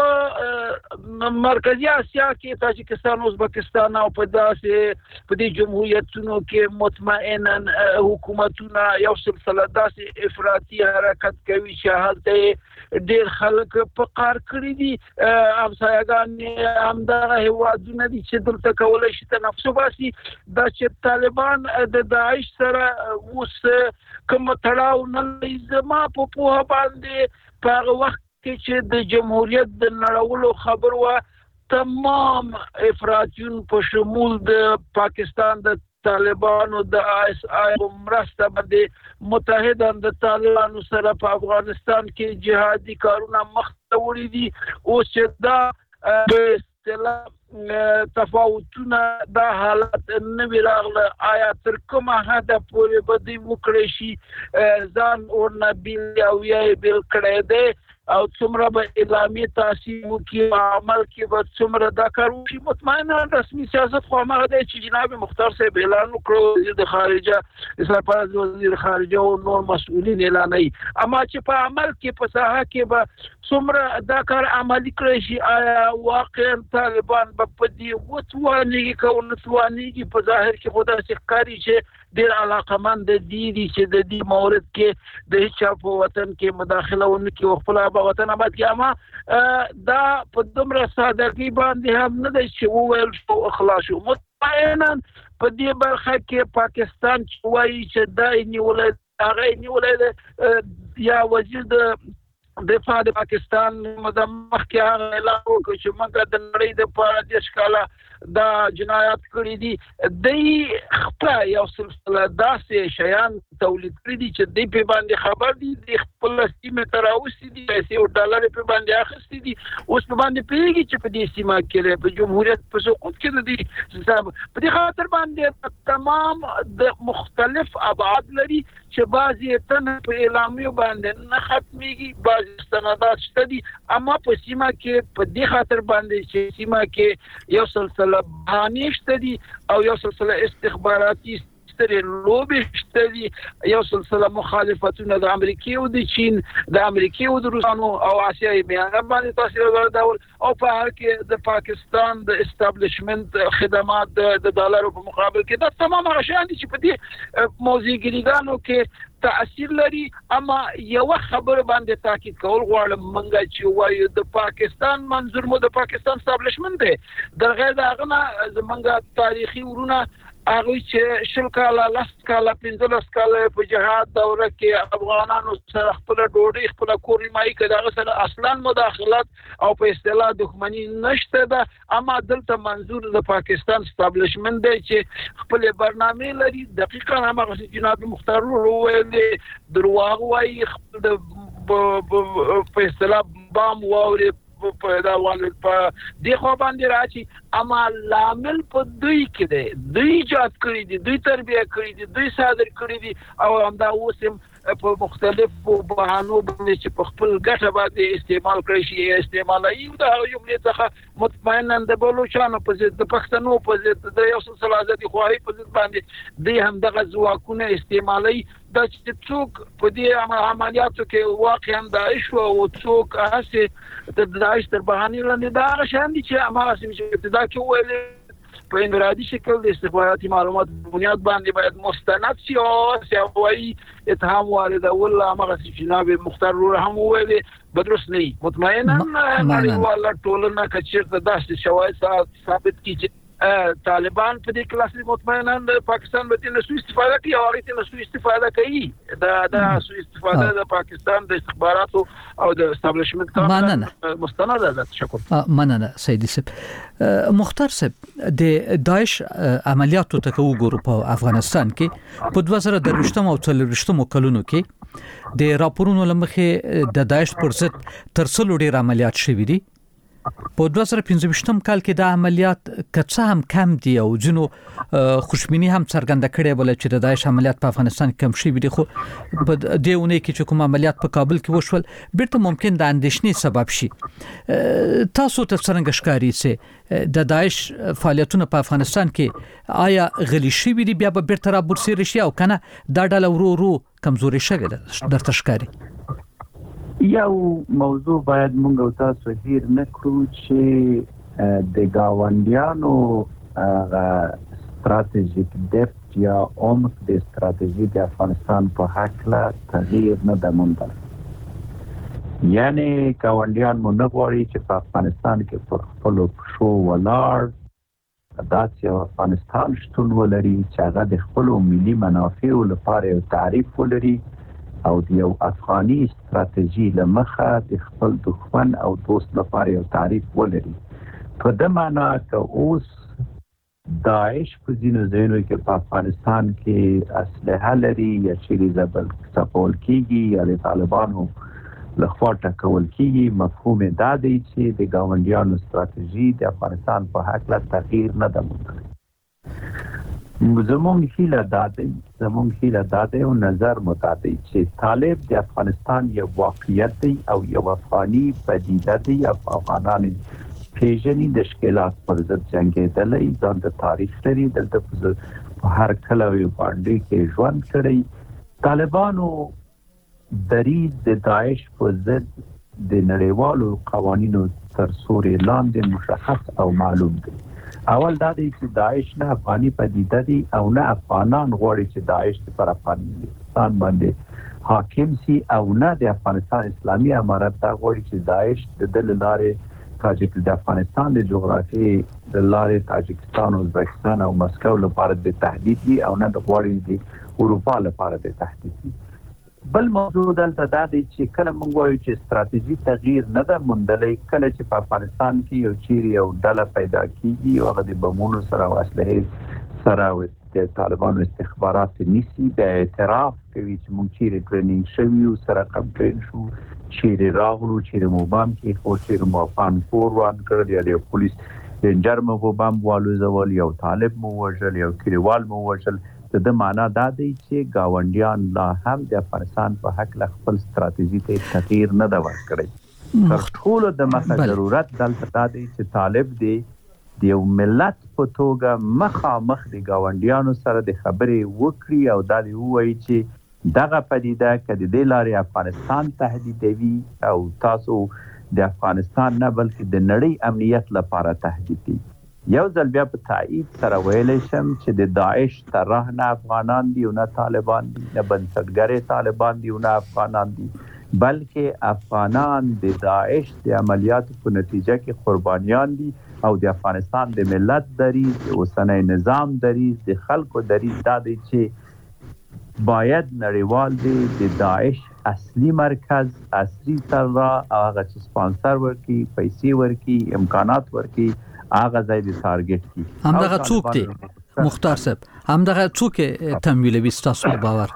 S5: په مرکزی اسیا کې تاجکستان، ازبکستان او په دې جمهوریتونو کې مطمئنا حکومتونه یو سلسله داسې افراطي حرکت کوي چې هلته ډېر خلک په قار کړي دي. همسایه‌ګان همدغه هیوادونه دي چې دلته کولی شي تنفس وباسي. دا چې طالبان د داعش سره اوس کوم تړاو نه لري، زما په پوهه باندې په هغه وخت کې چې د جمهوریت د نړولو خبر و، تمام افراطیون په شمول د پاکستان د طالبانو د ISI مرسته باندې متحدان د طالبانو سره په افغانستان کې جهادي کارونه مخ ته وړي دي. اوس چې دا په اصطلاح تفاوتونه دا حالت نه ویراغله، آیا تر کومه حده پورې به دوی وکړی شي ځان ورنه بیل او یې بیل کړی دی او څومره به اعلامي تاثیر وکړي په عمل کې به څومره دا کار وشي. مطمئنا رسمي سیاست خو هماغه دی چې جناب مختار صاحب اعلان وکړو، وزیر د خارجه اسلام پرست وزیر خارجه او نور مسؤلین اعلانوي. اما چې په عمل کې په ساحه کې به څومره دا کار عملي کړی شي، آیا واقعا طالبان به په دې وتوانیږي که ونتوانیږي؟ په ظاهر کې خو داسې ښکاري چې ډېر علاقمند دي چې د دې مورد کې د هیچا په وطن کې مداخله ونه کړي او خپل وطن آباد کړي. اما دا په دومره سادګۍ باندې هم نه دی چې وویل شو خلاص شو. مطمئنا په دې برخه کې پاکستان چې وایي چې دا نیولای هغه نیولای یا وزیر د دفاع د پاکستان مخکې هغه اعلان وکړ چې موږ د نړۍ د پاره د ښکاله دا جنایات کړي دي. دوی خپل یو سلسله داسې شیان تولید کړي دي چې دوی په باندې خبر دي، د خپل سیمه تر اوسه دي پیسې او ډالر په باندې اخیستي دي. اوس په باندې پیږي چې په دې سیمه کې په جمهوریت په سقوط کې دي حساب په دې خاطر باندې تمام د مختلف ابعاد لري چې بعضی تنه په اعلامیو باندې نه ختميږي، بعضی استنادات شته دي. اما په سیمه کې په دې خاطر باندې چې سیمه کې یو سلسله بهانې شته دي او یو سلسله استخباراتي سترې لوبې شته دي، یو سلسله مخالفتونه د امریکا او د چین، د امریکا او د روسانو او آسیایي بیان باندې تاثیر ورکول او په هر کې د پاکستان د استابلیشمنت خدمات د ډالرو په مقابل کې دا تمام غشان دي چې په دې موزیګریګانو کې تاثیر لري. اما یو خبر باندې تاکید کول غواړم، منګه چې وایي د پاکستان منظور مو د پاکستان استابلیشمنت دی، د غیر دغه نه زمونږ تاریخي ورونه هغه چې شل کاله لس کاله 15 کاله په جهاد دوره کې افغانانو سره خپل ډوډۍ خپل کوري مای کې دغه سره اصلا مداخلت او په اصطلاح دښمنی نشته ده. اما دلته منظور د پاکستان استابلیشمنت دی چې خپل برنامه لري. دقیقاً هغه جناب مختار وویل درواغ وایي، خپل په اصطلاح بام واوري په دا وانه په دې خو باندې راځي. اما لامل په دوی کې دی، دوی ایجاد کړی دي، دوی تربیه کړی دي، دوی صادر کړی دي او همدا اوس په مختلفو بهانو باندې چې په خپل ګټه باندې استعمال کړی شي استعمالي. دا یو څه مطمئنا د بلوچستان په ضد، د پښتنو په ضد، د یو څه آزادي خواهی په ضد باندې دوی هم دغه ځواکونه استعمالي. دا چې څوک په دې عملیاتو کې واقعا داعش او څوک هڅه د داعش تر بهانې لاندې دا شان دي چې امر اساسي چې ابتدا کې ویل په انفرادي شکل د استخباراتي معلومات په بنیاد باندې باید مستند شي او سیاوي اتهام وارد اول هغه چې جناب مختار هم ویل بدرس نه. مطمئنا ولا ټولنه کچیرته داسې شواهد ثابت کیږي طالبان په دې کلاس مطمئنا د پاکستان به نه سوء استفاده کوي او هغه نه سوء استفاده کوي. دا سوء استفاده د پاکستان د استخباراتو او د استابلیشمنت کار مستند ده. شکر.
S1: مننه سیدی صاحب. مختار صاحب د داعش عملیاتو ته وګورو په افغانستان کې په 2023 او 2024 کلونو کې د راپورونو لمخې د داعش پر ضد تر څلو ډیر عملیات شوي دي. په 2015 کال کې د عملیات کڅه هم کم دي او جنو خوشبینی هم څرګنده کړې بل چې د داعش عملیات په افغانستان کې کم شوي دي. خو په دې ونه کې چې کوم عملیات په کابل کې وشول بیرته ممکن د اندېښنې سبب شي. تاسو ته څنګه ښکاري چې د داعش فعالیتونه په افغانستان کې آیا غلي شوي دي بیا به بیرته را برسېږي شي او کنه دا ډله ورو ورو کمزوري شوی ده درته ښکاري؟
S4: یو موضوع باید موږ او تاسو هیر نه کړو چې د ګاونډیانو ستراتیژیک ډیپت یا عمق د ستراتیژي د افغانستان په هکله تغییر نه ده موندلی. یعنی ګاونډیان مو نه غواړي چې په افغانستان کې پر خپلو پښو ولاړ داسې یو افغانستان شتون ولري چې هغه د خپلو ملي منافعو لپاره یو تعریف ولري او د یو افغاني ستراتیژي له مخه د خپل دښمن او دوست لپاره یو تعریف ولري. په دې معنا که اوس داعش په ځینو ځایونو کې په افغانستان کې اسلحه لري یا چیرې ځپل کېږي یا د طالبانو لخوا ټکول کېږي، مفهوم دا دی چې د ګاونډیانو ستراتیژي د افغانستان په هکله تغییر نه ده موندلی. زموږ هیله دا دی او نظر مو دا دی چې طالب د افغانستان یو واقعیت دی او یو افغاني پدیده دی. افغانان پیژني د ښکېلات پر ضد جنګېدلی، ځان د تاریخ لري، دلته په هر کلي باندې کې ژوند کړی. طالبانو دریځ د داعش په ضد د نړیوالو قوانینو تر سوري لاندې مشخص او معلوم دی. اول دا دی چې داعش نه افغاني پدیده دی او نه افغانان غواړي چې داعش پر افغانستان باندې حاکم سي او نه د افغانستان اسلامي امارت دا غواړي چې داعش د لارې د افغانستان د جغرافي د لارې تاجکستان او ازبکستان او مسکو لپاره د تهدید وي او نه د غواړي د اروپا لپاره د تهدید وي. بل موضوع دلته دا دی چې کله موږ وایو چې ستراتیژي تغییر نه ده موندلی، کله چې په افغانستان کې یو چیرې یو ډله پیدا کیږي او هغه د بمونو سره او اسلحې سره او د طالبانو استخبارات نیسي، بیا اعتراف کوي چې موږ چیرې ټریننګ شوي یو سره کمپین شو، چیرې راغلو، چیرې مو بم کېښود، چیرې مو افغان کور وران کړل یا یو پولیس رینجر مو په بم والوزول، یو طالب مو وژل، یو کلیوال مو وژل. د معنا دا دی چې ګاونډیان لا هم د افغانستان په هکله خپل ستراتیژي ته تغییر نه ده ورکړی. تر ټولو د مخه ضرورت دلته دا دی چې طالب دی د یو ملت په توګه مخامخ د ګاونډیانو سره د خبرې وکړي او دا دی ووایي چې دغه پدیده که د دې لارې افغانستان تهدیدوي او تاسو د افغانستان نه بلکې د نړۍ امنیت لپاره تهدید دی. یو ځل بیا په تایید سره ویلی شم چې د داعش طرح نه افغانان دي او نه طالبان دي، نه بنسټګرې طالبان دي او نه افغانان دي، بلکې افغانان د داعش د عملیاتو په نتیجه کې قربانیان دي او د افغانستان د ملت دریځ، د اوسنی نظام دریځ، د خلکو دریځ دا دی چې باید نړیوال دی د داعش اصلي مرکز، اصلي سرا هغه چې سپانسر ورکي، پیسې ورکي، امکانات ورکي، هغه ځای د ټارګټ کی.
S1: همدغه څوک دی مختار صاحب؟ همدغه څوک تمویلوي ستاسو په باور؟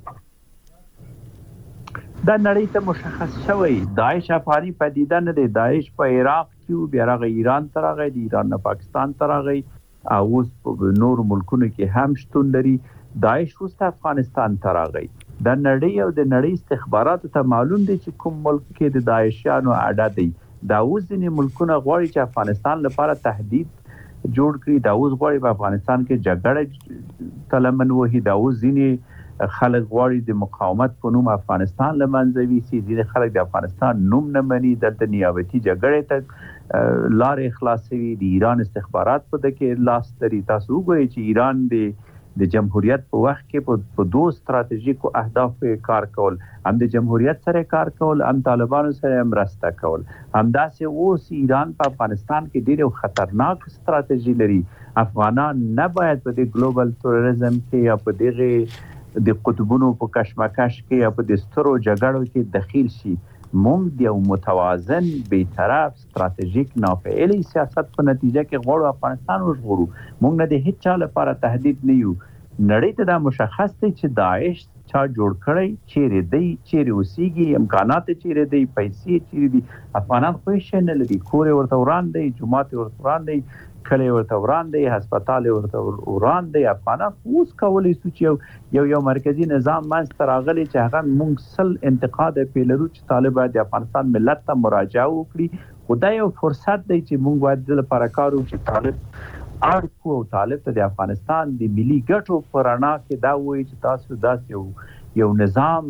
S4: دا نړۍ ته مشخص شوی داعش افغاني پدیده نه دی. داعش په عراق کې بیا راغی ایران ته راغی، د ایران نه پاکستان ته راغی او اوس په نورو ملکونو کې هم شتون لري. داعش اوس افغانستان ته راغی. دا نړۍ او د نړۍ استخباراتو ته معلوم دی چې کوم ملک کې د داعشیانو اډه دی. دا اوس ځینې ملکونه غواړي چې افغانستان لپاره تهدید جوړ کړي، دا اوس غواړي په افغانستان کې جګړه تلمن وهي، دا اوس ځینې خلک غواړي د مقاومت په نوم افغانستان له منځه ویسي، ځینې خلک د افغانستان نوم نه مني، دلته نیابتي جګړې ته لارې خلاصوي. د ایران استخبارات په دې کې لاس لري. تاسو وګورئ چې ایران د جمهوریت په وخت کې په دوه ستراتیژیکو اهدافو کار کول، هم د جمهوریت سره کار کول، هم طالبانو سره مرسته کول. همداسې اوس ایران په افغانستان کې ډېر خطرناک ستراتیژي لري. افغانان نه باید په دې ګلوبل تروریزم کې یا په دغه د قطبونو په کشمکش کې یا په د سترو جګړو کې دخیل شي. موږ د یو متوازن بیطرف ستراتیژیک نافعلی سیاست په نتیجه کې غواړو افغانستان وژغورو. موږ نه د هیڅ چا لپاره تهدید نه یو. نړۍ ته دا مشخص دی چې داعش چا جوړ کړی، چیرې دی، چیرې اوسیږي، امکانات چیرې دی، پیسې چیرې دي. افغانان خو هیڅ نه لري. کور یې ورته وران دی، جومات یې ورته وران دی، کلی ورته وران دی، هسپتال ورته وران دی. افغانان اوس کولی شو چې یو مرکزی نظام منځته راغلی چې هغه موږ سل انتقاد پې لرو چې طالب باید د افغانستان ملت ته مراجعه وکړي. خو دا یو فرصت دی چې موږ باید د لپاره کار وکړو چې طالب اړ او طالب ته د افغانستان د ملي ګټو په رڼا کې دا وایي چې تاسو داسې یو نظام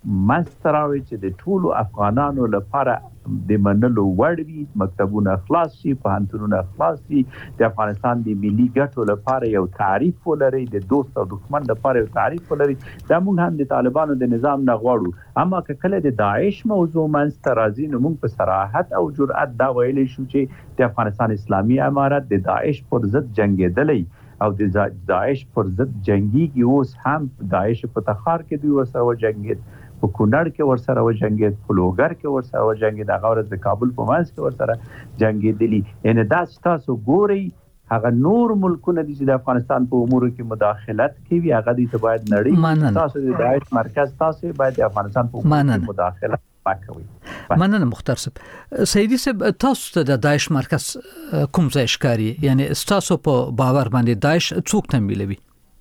S4: مستراوي چې د ټولو افغانانو لپاره د منلو وړ وي، مکتبونه خلاص شي، پوهنتونونه خلاص شي، د افغانستان د ملي ګټو لپاره یو تعریف ولري، د دوست او دښمن لپاره یو تعریف ولري. دا موږ هم د طالبانو د نظام نه غواړو. اما که کله د داعش موضوع منځته راځي نو موږ په صراحت او جرأت دا ویلی شو چې د افغانستان اسلامي امارت د داعش پر ضد جنګېدلی او د داعش پر ضد جنګيږي. اوس هم داعش په تخار کې دوی ورسره وجنګېد، په کونړ کې ورسره وجنګېد، په لوګر کې ورسره وجنګېد، هغه ورځ د کابل په منځ کې ورسره جنګېدلي. یعنې دا چې تاسو ګورئ هغه نور ملکونه دي چې د افغانستان په امورو کې مداخلت کوي، هغه دوی ته باید نړۍ تاسو د داعش مرکز تاسو باید د افغانستان په امورو کې مداخلت وکوي.
S1: مننه مختار صاحب. سیدی صاحب تاسو ته د داعش مرکز کوم ځای ښکاري؟ یعنی تاسو په باور باندې داعش څوک تمویلوي؟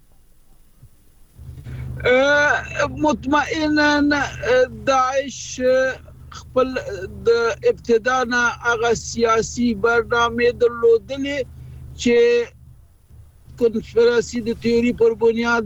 S5: مطمئنا داعش خپل د ابتدا نه هغه سیاسي برنامه درلودلې چې کنفرانسي د تیوري پر بنیاد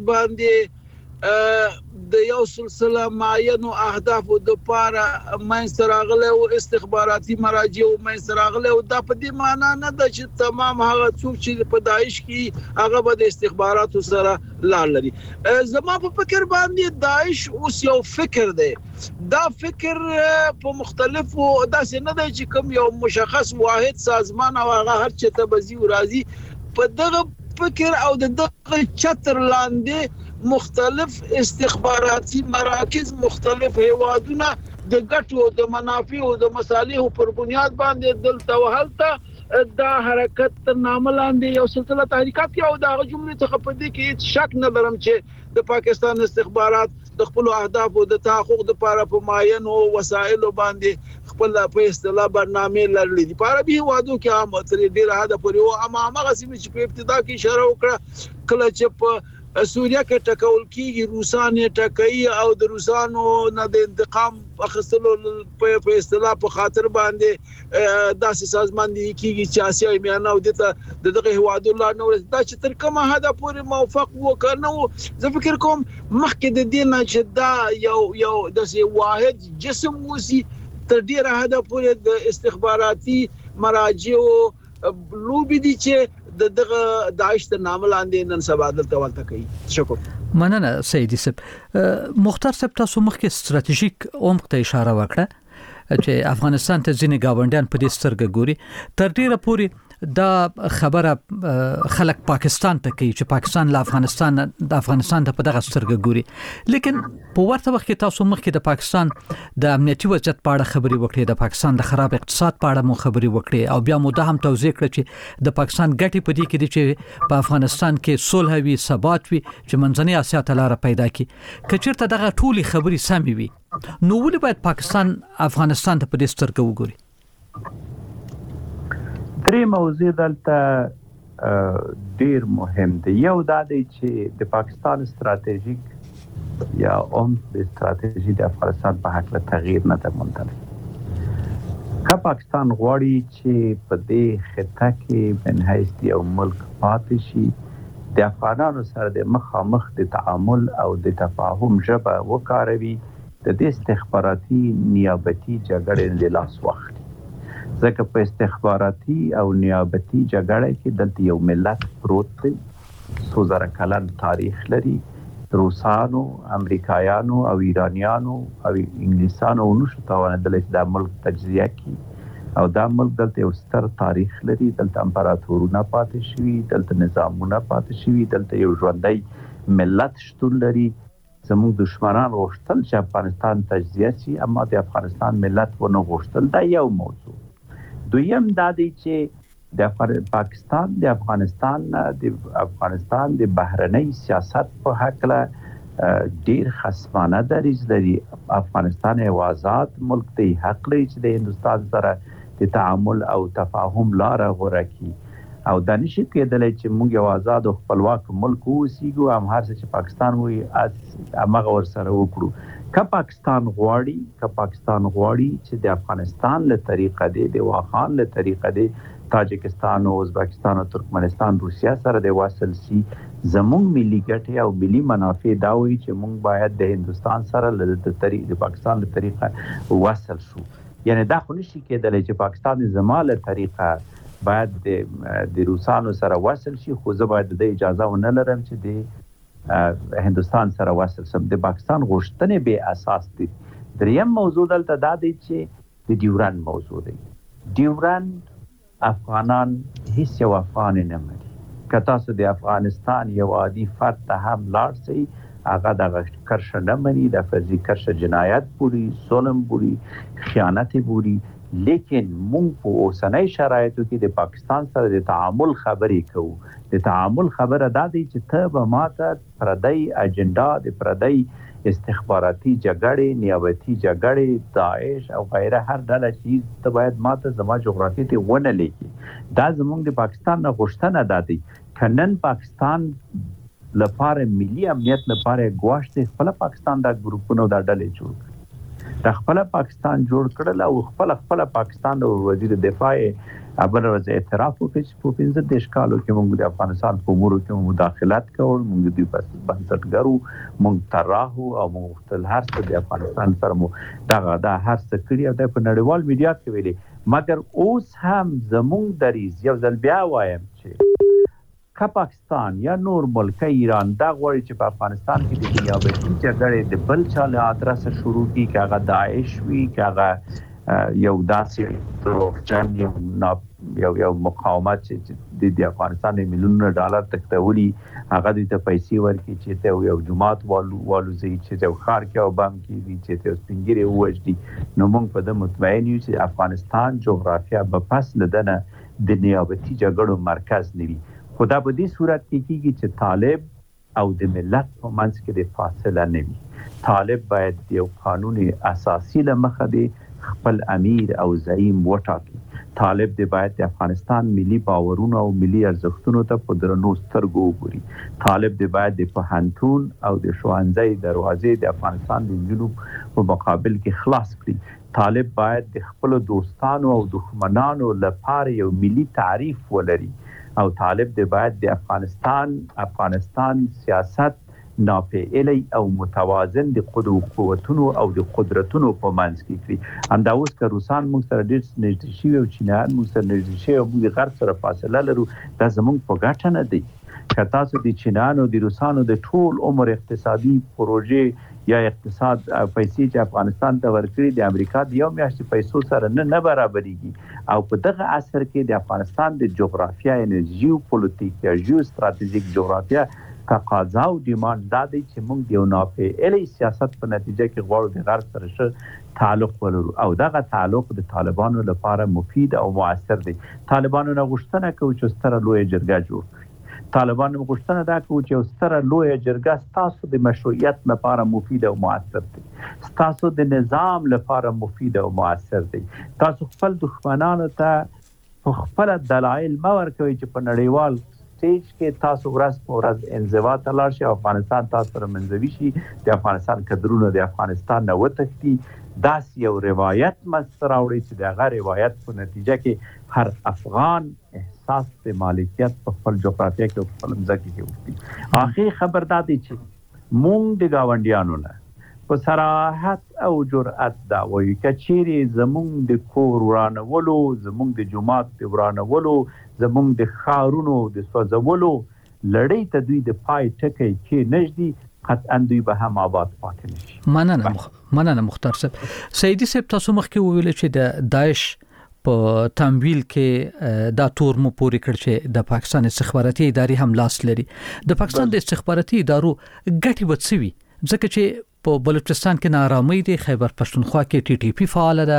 S5: باندې د یو سلسله معینو اهدافو د پاره منځ راغله او استخباراتي مراجع منځ راغله. او دا په دې معنی نه ده چې تمام هغه څوک چې په داعش کې هغه به د استخباراتو سره لار لري. زما په فکر باندې داعش اوس یو فکر دی. دا فکر په مختلفو داسې نه دی چې کوم یو مشخص واحد سازمان او هغه هر چې ته بزی او راضي په دغه فکر او دغه چتر لاندې مختلف استخباراتي مراکز، مختلف هیوادونه د ګټو د منافعو د مصالحو پر بنیاد باندې دلته وهلته دا حرکت نامه لاندې یو سلسله تحریکات او دا جملې څخه په دې کې هیڅ شک نه لرم چې د پاکستان استخبارات د خپل اهداف او د تحقق لپاره په معینو وسایلو باندې خپل په اصطلاح برنامه لرلې دي. په عربي هیوادو کې عام تر ډیره حد پورې او هغه سیمه چې په ابتدا کې اشاره وکړه کله چې په سوریا کې ټکول کیږي، روسان ټکایي او د روسانو نه د انتقام اخیستلو په اصطلاح په خاطر باندې داسې سازمان دی کیږي چې آسیا میانه او دغه هوادو الله نو دا چې تر کومه حد پورې موافق وکړو. زه فکر کوم مخکې د دې نه چې دا یو داسې واحد جسم وسی تر ډیره حد پورې د استخباراتي مراجع لوبي دي چې دغه داعش ته نامه لاندې نن سبا دلته ولته کوي. شکر.
S1: مننه سیدی صاحب. مختار صاحب تاسو مخکې ستراتیژیک عمق ته اشاره وکړه چې افغانستان ته ځینې گاونډیان په دې سترګه ګوري. تر ډیره پورې دا خبره خلک پاکستان ته کوي چې پاکستان له افغانستان ته په دغه سترګه ګوري. لیکن په ورته وخت کې تاسو مخکې د پاکستان د امنیتي وضعیت په اړه خبرې وکړې، د پاکستان د خراب اقتصاد په اړه مو خبرې وکړې او بیا مو دا هم توضیح کړ چې د پاکستان ګټې په دې کې دي چې په افغانستان کې صلح وي، ثبات وي، چې منځنۍ اسیا ته لار پیدا کړي. که چیرته دغه ټولې خبرې سمې وي نو ولې باید پاکستان افغانستان ته په دې سترګه وګوري؟
S4: درې موضوع دلته ډیر مهم دي. یو دا دی چې د پاکستان ستراتیژیک یا د ستراتیژي د افغانستان په حق له تغییر نه ده منتظر. که پاکستان غواړي چې په دې خطه کې من حیث یو ملک پاتې شي، د افغانانو سره د مخامخ د تعامل او د تفاهم ژبه وکاروي، د دې استخباراتي نیابتي جګړې له لاس واخلي. ځکه په استخباراتي او نیابتي جګړه کې دلته یو ملت پروت دی، څو زره کلن تاریخ لري. روسانو، امریکایانو او ایرانیانو او انګلیسانو نشو توانیدلی چې دا ملک تجزیه کړي او دا ملک دلته یو ستر تاریخ لري. دلته امپراتورونه پاتې شوي، دلته نظامونه پاتې شوي، دلته یو ژوندی ملت شتون لري. زموږ دشمنان غوښتل چې افغانستان تجزیه شي اما د افغانستان ملت ونه غوښتل. دا یو موضوع. دویم دا دی چې د پاکستان د افغانستان د بهرنۍ سیاست په هکله ډیر خصمانه دریځ لري. افغانستان یو آزاد ملک دی، حق لري چې د هندوستان سره د تعامل او تفاهم لاره غوره کړي او دا نشي کېدلی چې موږ یو آزاد او خپلواک ملک اوسېږو هم هر څه چې پاکستان وایي هماغه ورسره وکړو. که پاکستان غواړي چې د افغانستان له طریقه دی د واخان له طریقه دی تاجکستان او ازبکستان او ترکمنستان روسیا سره د واصل سي زموږ ملي ګټې او ملي منافع دا وي چې موږ باید د هندستان سره د پاکستان له طریقه واصل شو. یعنی دا خو نشي کېدلی چې پاکستان زماله طریقه باید د روسانو سره واصل شي، خو زه باید د اجازه ونه لرم چې د هندستان سره واصل شم. د پاکستان غوښتنې به اساس دي. دریم موضوع دلته دا دی چې د ډیورند موضوع دی. ډیورند افغانان هیڅ یو افغان نه مري. که تاسو د افغانستان یو عادي فرد ته هم لاړ شئ، هغه دغه کرښه نه مني، د فرضي کرښه جنایت بولي، ظلم بولي، خیانت بولي. لیکن مونږ په اوسنۍ شرایطو کې د پاکستان سره د تعامل خبرې کوو. د تعامل خبره دا دی چې ته به ماته پردی اجنډا د پردی استخباراتي جګړې، نیابتي جګړې، داعش او غیره هر ډله چیز ته باید ماته زما جغرافیې ته ونه لیکي. دا زموږ د پاکستان نه غوښتنه دا دی که نن پاکستان لپاره ملي امنیت لپاره ګواښ دی، خپل پاکستان دا ګروپونه او دا ډلې جوړ کړي، دا خپل پاکستان جوړ کړل او خپل پاکستان او وزیر دفاع بل ورځ اعتراف وکړي چې په 15 کالو کې موږ د افغانستان په امورو کې مداخلت کول، موږ دوی په بنسټګرو، موږ طراحو او موږ تل هر څه د افغانستان سره مو دا هر څه کړي او د په نړیوال میډیا کې ویلي. مګر اوس هم زموږ دریځ یو ځل بیا وایم چې که پاکستان یا نور ملک ایران دا غواړي چې په افغانستان کې د نیابتي جګړې د بل چا له ادرسه شروع کړي، که هغه داعش وي، که هغه یو داسې دروغجن یو مقاومت چې د افغانستان میلیونونه ډالر تښتولي، هغه دوی ته پیسې ورکړي چې ته یو جومات والوځي، چې یو ښار کې او بم کېږي، چې ته سپین ږیرې ووژني. نو موږ په ده مطمئن یو چې افغانستان جغرافیه به پس له ده نه د نیابتي جګړو مرکز نه وي. خو دا په دې صورت کې کېږي چې طالب او د ملت په منځ کې د فاصله نه وي. طالب باید یو قانون اساسي له مخه دی خپل امیر او زعیم وټاکي. طالب دی باید د افغانستان ملي باورونو او ملي ارزښتونو ته په درنو سترګو وګوري. طالب دی باید د پوهنتون او د ښوونځي دروازې د افغانستان د نجونو په مقابل کې خلاص کړي. طالب باید د خپل دوستانو او دښمنانو لپاره یو ملي تعریف ولري او طالب دی باید د افغانستان سیاست ناپیلی او متوازن د قوتونو او د قدرتونو په منځ کې کړي. همدا اوس که روسان موږ سره ډېر نږدې شوي او چینایان موږ سره نږدې شوي او موږ د غرب سره فاصله لرو، دا زموږ په ګټه نه دی. که تاسو د چینایانو د روسانو د ټول عمر اقتصادي پروژې یا اقتصاد پیسې چې افغانستان ته ورکړي د امریکا د یو میاشتې پیسو سره نه برابرېږي. او په دغه عصر کې د افغانستان د جغرافیه یعنې جیوپولیټیک یا جیو ستراتیژیک جغرافیه تقاضا او ډیمانډ دا دی چې موږ د یو ناپیلی سیاست په نتیجه کې غواړو د غرب سره ښه تعلق ولرو او دغه تعلق د طالبانو لپاره مفید او مؤثر دی. طالبانو نه غوښتنه کوو چې ستره لویه جرګه جوړ کړي. طالبانو غوښتنه دا کوو چې ستره لویه جرګه ستاسو د مشروعیت لپاره مفید او مؤثر دی، ستاسو د نظام لپاره مفید او مؤثر دی. تاسو خپل دښمنانو ته په خپله دلایل مه ورکوئ چې په نړیوال سټیج کې تاسو ورځ په ورځ انزوا ته لاړ شئ او افغانستان تاسو سره منځوي شي، د افغانستان کدرونه د افغانستان نه وتښتي. داسې یو روایت منځته راوړئ چې د هغه روایت په نتیجه کې هر افغان احساس د مالکیت په خپل جغرافیه کې او په خپل مځکه کې وکړي. آخري خبر دا دی چې موږ د ګاونډیانو نه په صراحت او جرأت دا وایو که چیرې زموږ د کور ورانولو، زموږ د جومات د ورانولو، زموږ د ښارونو د سوځولو لړۍ ته دوی د پای ټکی کې نږدي، قطعا دوی به هم آباد پاتې نشي.
S1: مننه مختار صاحب. سیدی صاحب تاسو مخکې وویل چې د داعش په تمویل کې دا تور مو پوری کړ چې د پاکستان استخباراتي ادارې هم لاس لري. د پاکستان د استخباراتي ادارو ګټي وڅوي ځکه چې په بلوچستان کې نارامي دي، خیبر پښتونخوا کې ټي ټي پی فعال ده،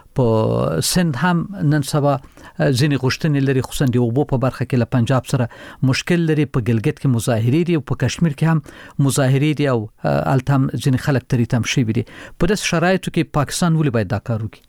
S1: په سند هم نن سبا ځینې غوښتنې لري، خصوصا د اوبو په برخه کې له پنجاب سره مشکل لري، په ګلګت کې مظاهرې دي او په کشمیر کې هم مظاهرې دي او التم ځینې خلک تریتم شوي دي. په داس شرایطو کې پاکستان ولې باید دا کار وکړي؟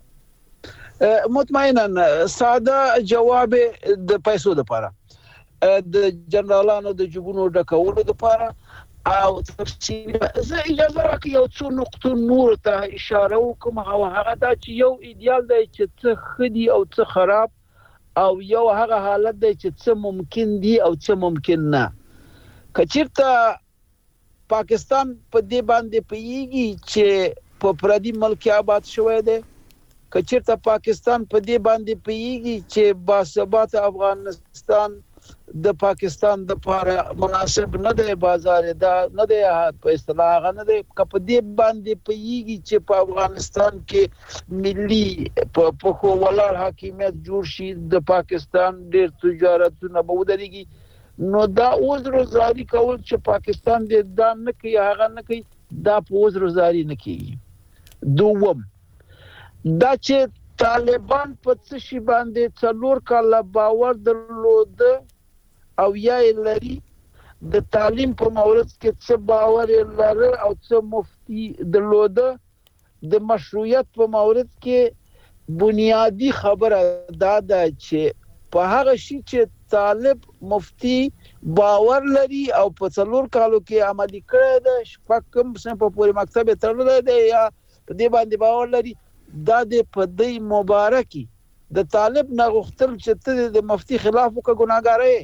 S5: مطمئنا ساده جواب د پیسو لپاره، د جنرالانو د جبونو ډکولو لپاره او تفصیل زه اجازه راکړئ یو څو نقطو نور ته اشاره وکړم او هغه دا چې یو ایدیال دی چې څه ښه دي او څه خراب او یو هغه حالت دی چې څه ممکن دي او څه ممکن نه که چېرته پاکستان په دې باندې پوهیږي چې په پردي ملک آباد شوی دی که چېرته پاکستان په دې باندې پوهیږي چې باثباته افغانستان د پاکستان د لپاره مناسب نه دی بازار دا نه دی په اصطلاح نه دی په دې باندې پوهیږي چې په افغانستان کې ملي په خو ولر حاکمیت جوړ شي د پاکستان ډېر تجارتونه به ودرېږي نو دا عذر زاری کول چې پاکستان دې دا نه کوي هغه نه کوي دا په عذر زاری نه کوي دوم دا چې طالبان په څه شي باندې 4 کاله باور درلود او یا لري د تعلیم په مورد کې څه باور لري او څه مفتي درلود د مشروعیت په مورد کې بنیادی خبره دا ده چې په هغه شي چې طالب مفتي باور لري او په 4 کالو کې عملي کړی ده شپږم سم په پوره مکتب تړلی دی یا په دې باندې باور لري دا د پدې مبارکي د طالب نه غوښتل چې ته د مفتي خلاف وکړه ګناګارې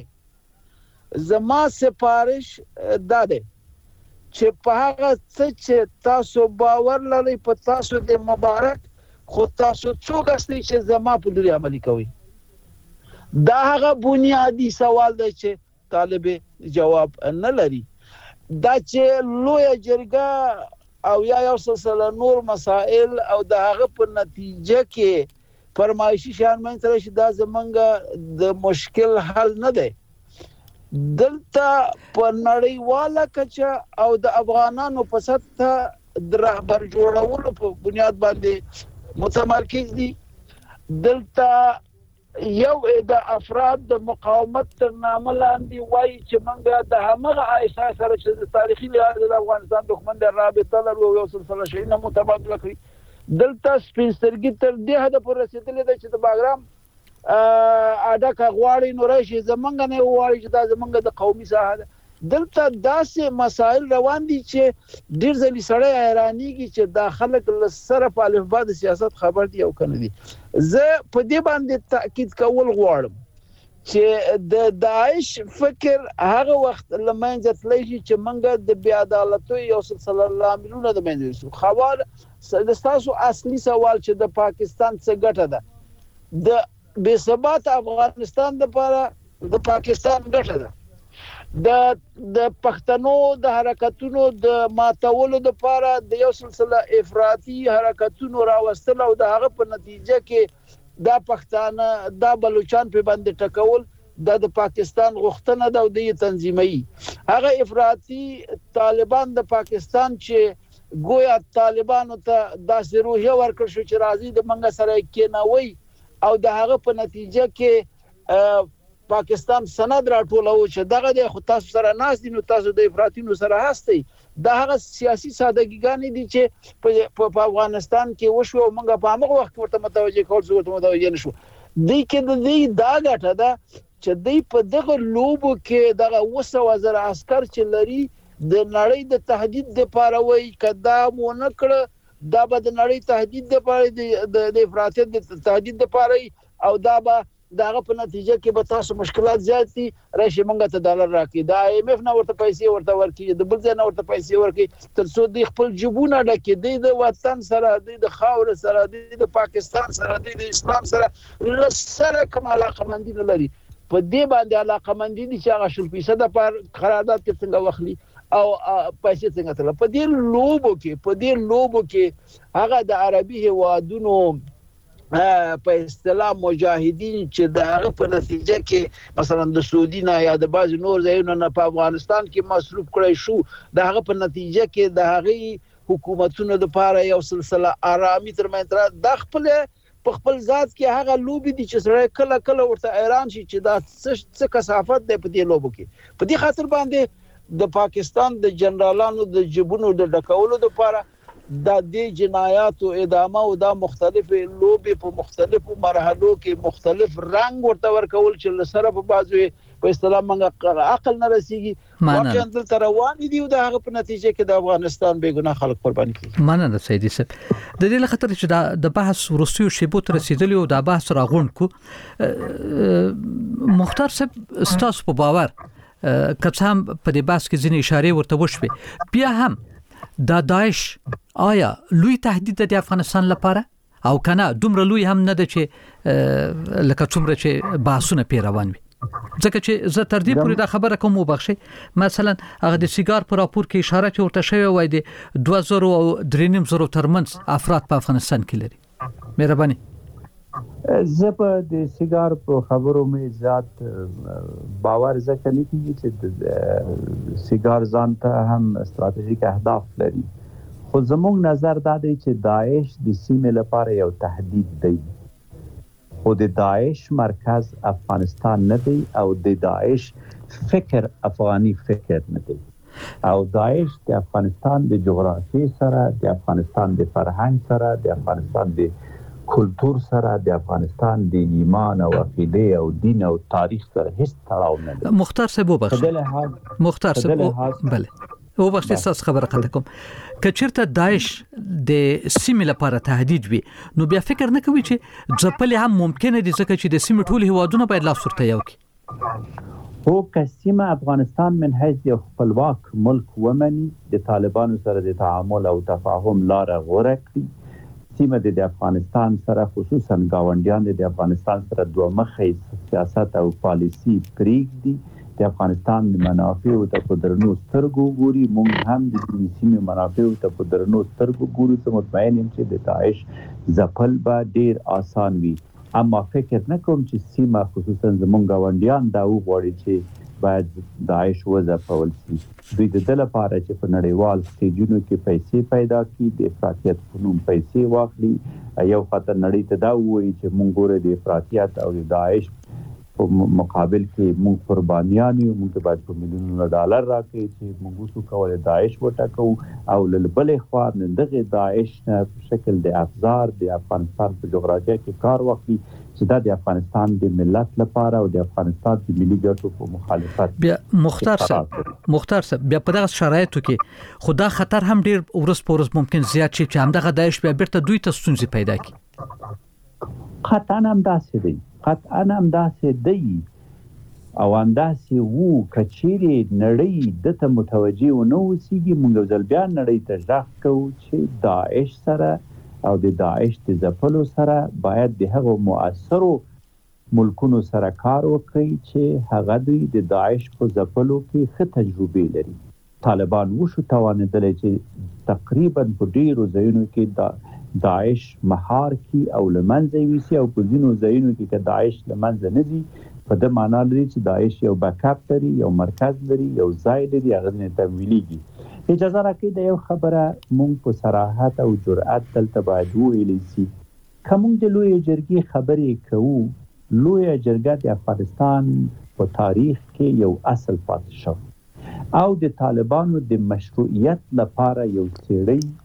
S5: زما سفارش دا ده چې په هغه څه چې تاسو باور لرئ په تاسو د مبارک خو تاسو څوک استئ چې زما په لوري عملي کوي دا هغه بنیادی سوال دی چې طالب جواب نه لري دا چې لوی جرګه او یا یو سلسله نور مسائل او د هغه په نتیجه کې فرمایشي شان منځ راشي دا زمونږ د مشکل حل نه دی دلته په نړیواله کچه او د افغانانو په سطح د رهبر جوړولو په بنیاد باندې متمرکز دي دلته یو د افراد د مقاومت تر نامه لاندې وایي چې موږ د همغه احساس سره چې د تاریخي لحاظ د افغانستان دښمن د رابطه لرو یو سلسله شیونه متبادله کړي دلته سپینسترګي تر دې حد پورې رسیدلې ده چې د باګرام اډه غواړي نو راشي زمونږ نه وایي چې دا زمونږ د قومي ساحه ده دلته داسې مسائل روان دي چې ډیر ځلې سړی حیرانېږي چې دا خلک له سره په الفبا د سیاست خبر دي او کنه دي زه په دې باندې تاکید کول غواړم چې د داعش فکر هغه وخت لمنځه تللی چې منګه د بیا عدالتۍ یو سلسله لاملونه د منځه شو خبر تاسو اصلي سوال چې د پاکستان څخه ګټه ده د بے ثبات افغانستان لپاره د پاکستان ګټه ده د پښتنو د حرکتونو د ماتولو لپاره د یو سلسله افراطي حرکتونو راوستل او د هغه په نتیجه کې د پښتانه د بلوچستان په باندې ټکول د پاکستان غوښتنه ده او د تنظیمي هغه افراطي طالبان د پاکستان چې ګویا طالبانو ته داسې روحیه ورکړ شو چې راځي د منګه سره کېناوي او د هغه په نتیجه کې پاکستان سند راټولو چې دغه د خو تاسو سره ناس دي نو تاسو د افراطینو سره هستئ دا هغه سیاسي سادهګیګان دي چې په افغانستان کې وشو او موږ په هغه وخت ورته متوجه کول زه ورته متوجه نشو د کې د دا ګټه ده چې د په دغه لوبو کې دغه 200,000 عسكر چې لري د نړۍ د تهدید لپاره وایي کدا مو نه کړ دا به د نړۍ تهدید لپاره د افراطیت د تهدید لپاره او دا به داغه په نتیجه کې به تاسو مشکلات زیات دي راشي مونږ ته ډالر راکړي دا ایم اف نه ورته پیسې ورته ورکړي د بل ځای نه ورته پیسې ورکړي تر څو د خپل جبونه ډکې د وطن سره د خاور سره د پاکستان سره د اسلام سره لسره کوم علاقه مندي لري په دې باندې علاقه مندي دي چې هغه 0% پر قرارداد کې څنګه وخلي او پیسې څنګه تل په دې لوبو کې هغه د عربي هوادونو په اصطلاح مجاهدین چې د هغه په نتیجه کې مثلا د سعودي نه یا د بعض نور ځایونو نه په افغانستان کې مصروف کړی شو د هغه په نتیجه کې د هغه حکومتونو لپاره یو سلسله آرامي ترمنځ د خپل ذات کې هغه لوبي دي چې سره کله کله ورته ایران شي چې دا څه کثافت دی په دې لوبو کې په دې خاطر باندې د پاکستان د جنرالانو د جبونو د ډکولو لپاره د دې جنایات او ادامه او د مختلفو لوبي په مختلفو مرحلو کې مختلف رنگ ورته ورکول چې سره په بازو په اصطلاح موږ عقل نه رسیږي واقعا دلته روان دي او د هغه په نتیجه کې د افغانستان بېګناه خلک قرباني کیږي.
S1: مننه سیدی صاحب. د دې لخطر چې د بحث وروستیو شیبو ته رسیدلی او د بحث راغونډ کو مختار صاحب ستاسو په باور که هم په دې بحث کې ځینې اشاره ورته وشوي بیا هم د داعش آیا لوی تهدید د افغانستان لپاره او کنه دومره لوی هم نه ده چې لکه څومره چې بحثونه پیروان وي ځکه چې زه تر دې پورې دا خبره کوم وبخشي مثلا هغه د سیګار پر راپور کې اشاره چې ورته شوی وای د 2000 او 3.5 ترمنځ افراد په افغانستان کې لري. مهرباني.
S4: زه په د سیګار په خبرو مې ذات باور ځکه نه کیږي چې سیګار ځان ته هم استراتیژیک اهداف لري خو زموږ نظر دا دی چې داعش د سیمې لپاره یو تهدید دی خو د داعش مرکز افغانستان نه دی او د داعش فکر افغاني فکر نه دی او داعش د افغانستان د جغرافیې سره د افغانستان د فرهنګ سره د افغانستان د کلتور سره د افغانستان د ایمان او عقیده او دین او تاریخ سره هیڅ تړاو نه لري.
S1: مختار صاحب وبخښه. مختار صاحب بله او وخت تاسو خبره کوم کچرته داعش د سیمې لپاره تهدید وي نو بیا فکر نه کوي چې ځپل هم ممکنه دي ځکه چې د سیمې ټول هیوادونه باید لاس ورته یو کړي
S4: او کسیمه افغانستان من حیث یو خپلواک ملک ومني د طالبانو سره د تعامل او تفاهم لار غوره کړي سیمه د افغانستان سره خصوصا گاونډیان د افغانستان سره دوه مخې سیاست او پالیسی پریږدي د افغانستان د منافع او د درنو سترګو ګوري مونږ هم د سیمې منافع او د درنو سترګو ګوري ته مطمئن یم چې د داعش ځپل به ډیر آسان وي اما فکر نه کوم چې سیمه خصوصا زمونږ گاونډیان دا وغواړي چې باید داعش وځپول شي دوی د دې لپاره چې په نړیوال سټیجونو کې پیسې پیدا کړي د افراطیت په نوم پیسې واخلي یو خاطر نړۍ ته دا وایي چې مونږ ګوره د افراطیت او د داعش په مقابل کې موږ قربانیان یو موږ باید په میلیونونو ډالر راکړي چې موږ وسو کولای داعش وټاکو او لبلې خوا نه دغه داعش په شکل د افزار د افغانستان په جغرافیه کې کار وکړي چې دا د افغانستان د ملت لپاره او د افغانستان د ملي ګټو په مخالفت
S1: بیا مختار صاحب بیا په دغه شرایطو کې خدا خطر هم ډیر ورس پورس ممکن زیات شي چې همدغه داعش بیا بیرته دوی ته ستونزې پیدا کړي
S4: قطعا هم داسې دی او انداسې وو کچيري نړۍ دته متوجي و نو سیږي موږ ځل بیا نړۍ ته ځخ کوو چې داعش سره او د داعش د ځپلو سره باید د هغو مؤثرو ملکونو سره کار وکړي چې هغه دوی د داعش په ځپلو کې ښه تجربه لري. طالبان وشو توانېدل چې تقریبا په ډیرو ځایونو کې داعش مهار کی او لمنځه ویسي او په ځینو ځایونو کې چې داعش لمنځه نه دي په دې معنی لري چې داعش یو بیکاپ لري یو مرکز لري یو ځای لري هغه نه تمویلېږي. اجازه راکړئ د یو خبره مونږ په صراحت او جرأت دلته باید وویل شي کوم د لوی جرګې خبرې کوو لوی جرګه د افغانستان په تاریخ کې یو اصل پاتې شو او د طالبانو د مشروعیت لپاره یو څېړی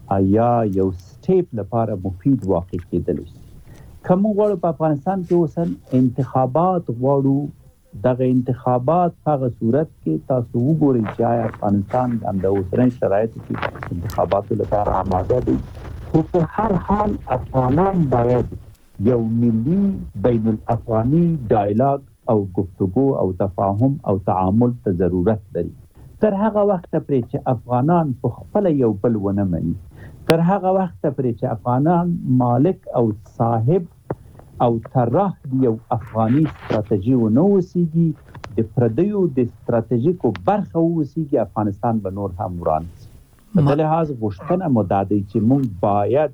S4: یا یو سټیپ لپاره مفید واقع کېدلی شي. کوم غواړو په افغانستان کې اوسن انتخابات غواړو دغه انتخابات په هغه صورت کې تاسو وګورئ چې افغانستان د اوسنۍ شرایطو کې انتخاباتو لپاره آماده دی خو په هر حال افغانان باید یو ملي بین الافغاني ډایلاګ او گفتگو او تفاهم او تعامل ته ضرورت لري تر هغه وخت پرې چې افغانان په خپل یو بل ونه مني تر هغه وخت پرې چې افغانان مالک او صاحب او طرح یو افغاني ستراتیژي ونه وسیږي د پردیو د ستراتیژیکو برخه وسیږي افغانستان به نور هم وران شي. په دې لحاظ غوښتنه مو دا دی چې موږ باید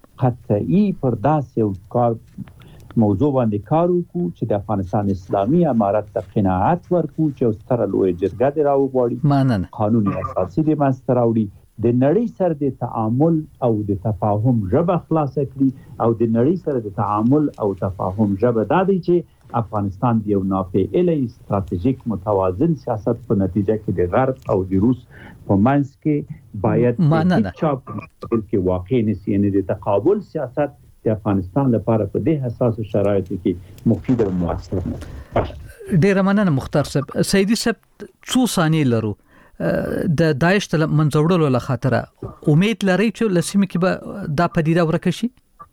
S4: قطعي پر داسې یو کار موضوع باندې کار وکړو چې د افغانستان اسلامي امارت ته قناعت ورکړو چې ستره لوی جرګه دې راوغواړي قانون اساسي دې منځته راوړي د نړۍ سره د تعامل او د تفاهم ژبه خلاصه کړي او د نړۍ سره د تعامل او تفاهم ژبه دا دی چې افغانستان د یو نافعله استراتیژیک متوازن سیاست په نتیجه کې د غرب او د روس په منځ کې باید چاپ کې واقع نشي یعنی د تقابل سیاست د افغانستان لپاره په دې حساس شرایطو کې مفید او موثر نه
S1: ډیر مننه مختار صاحب. سیدی صاحب څو ثانیې لرو د داعش تل منځوړلو له خاطره امید لري چې لسمه کې به دا پدیده ورکه شي؟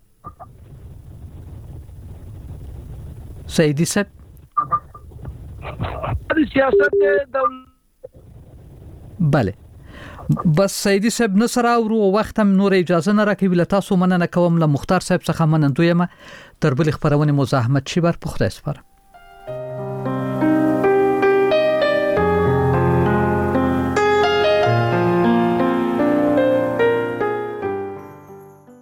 S1: سیدی صاحب
S5: سیاست دولت
S1: بله بس سیدی صاحب نصر او وخت هم نور اجازه نه راکوي. له تاسو مننه کوم. له مختار صاحب څخه منندوی یم. تر بل خبرونه مزاحمت شي بر پخته سپارم.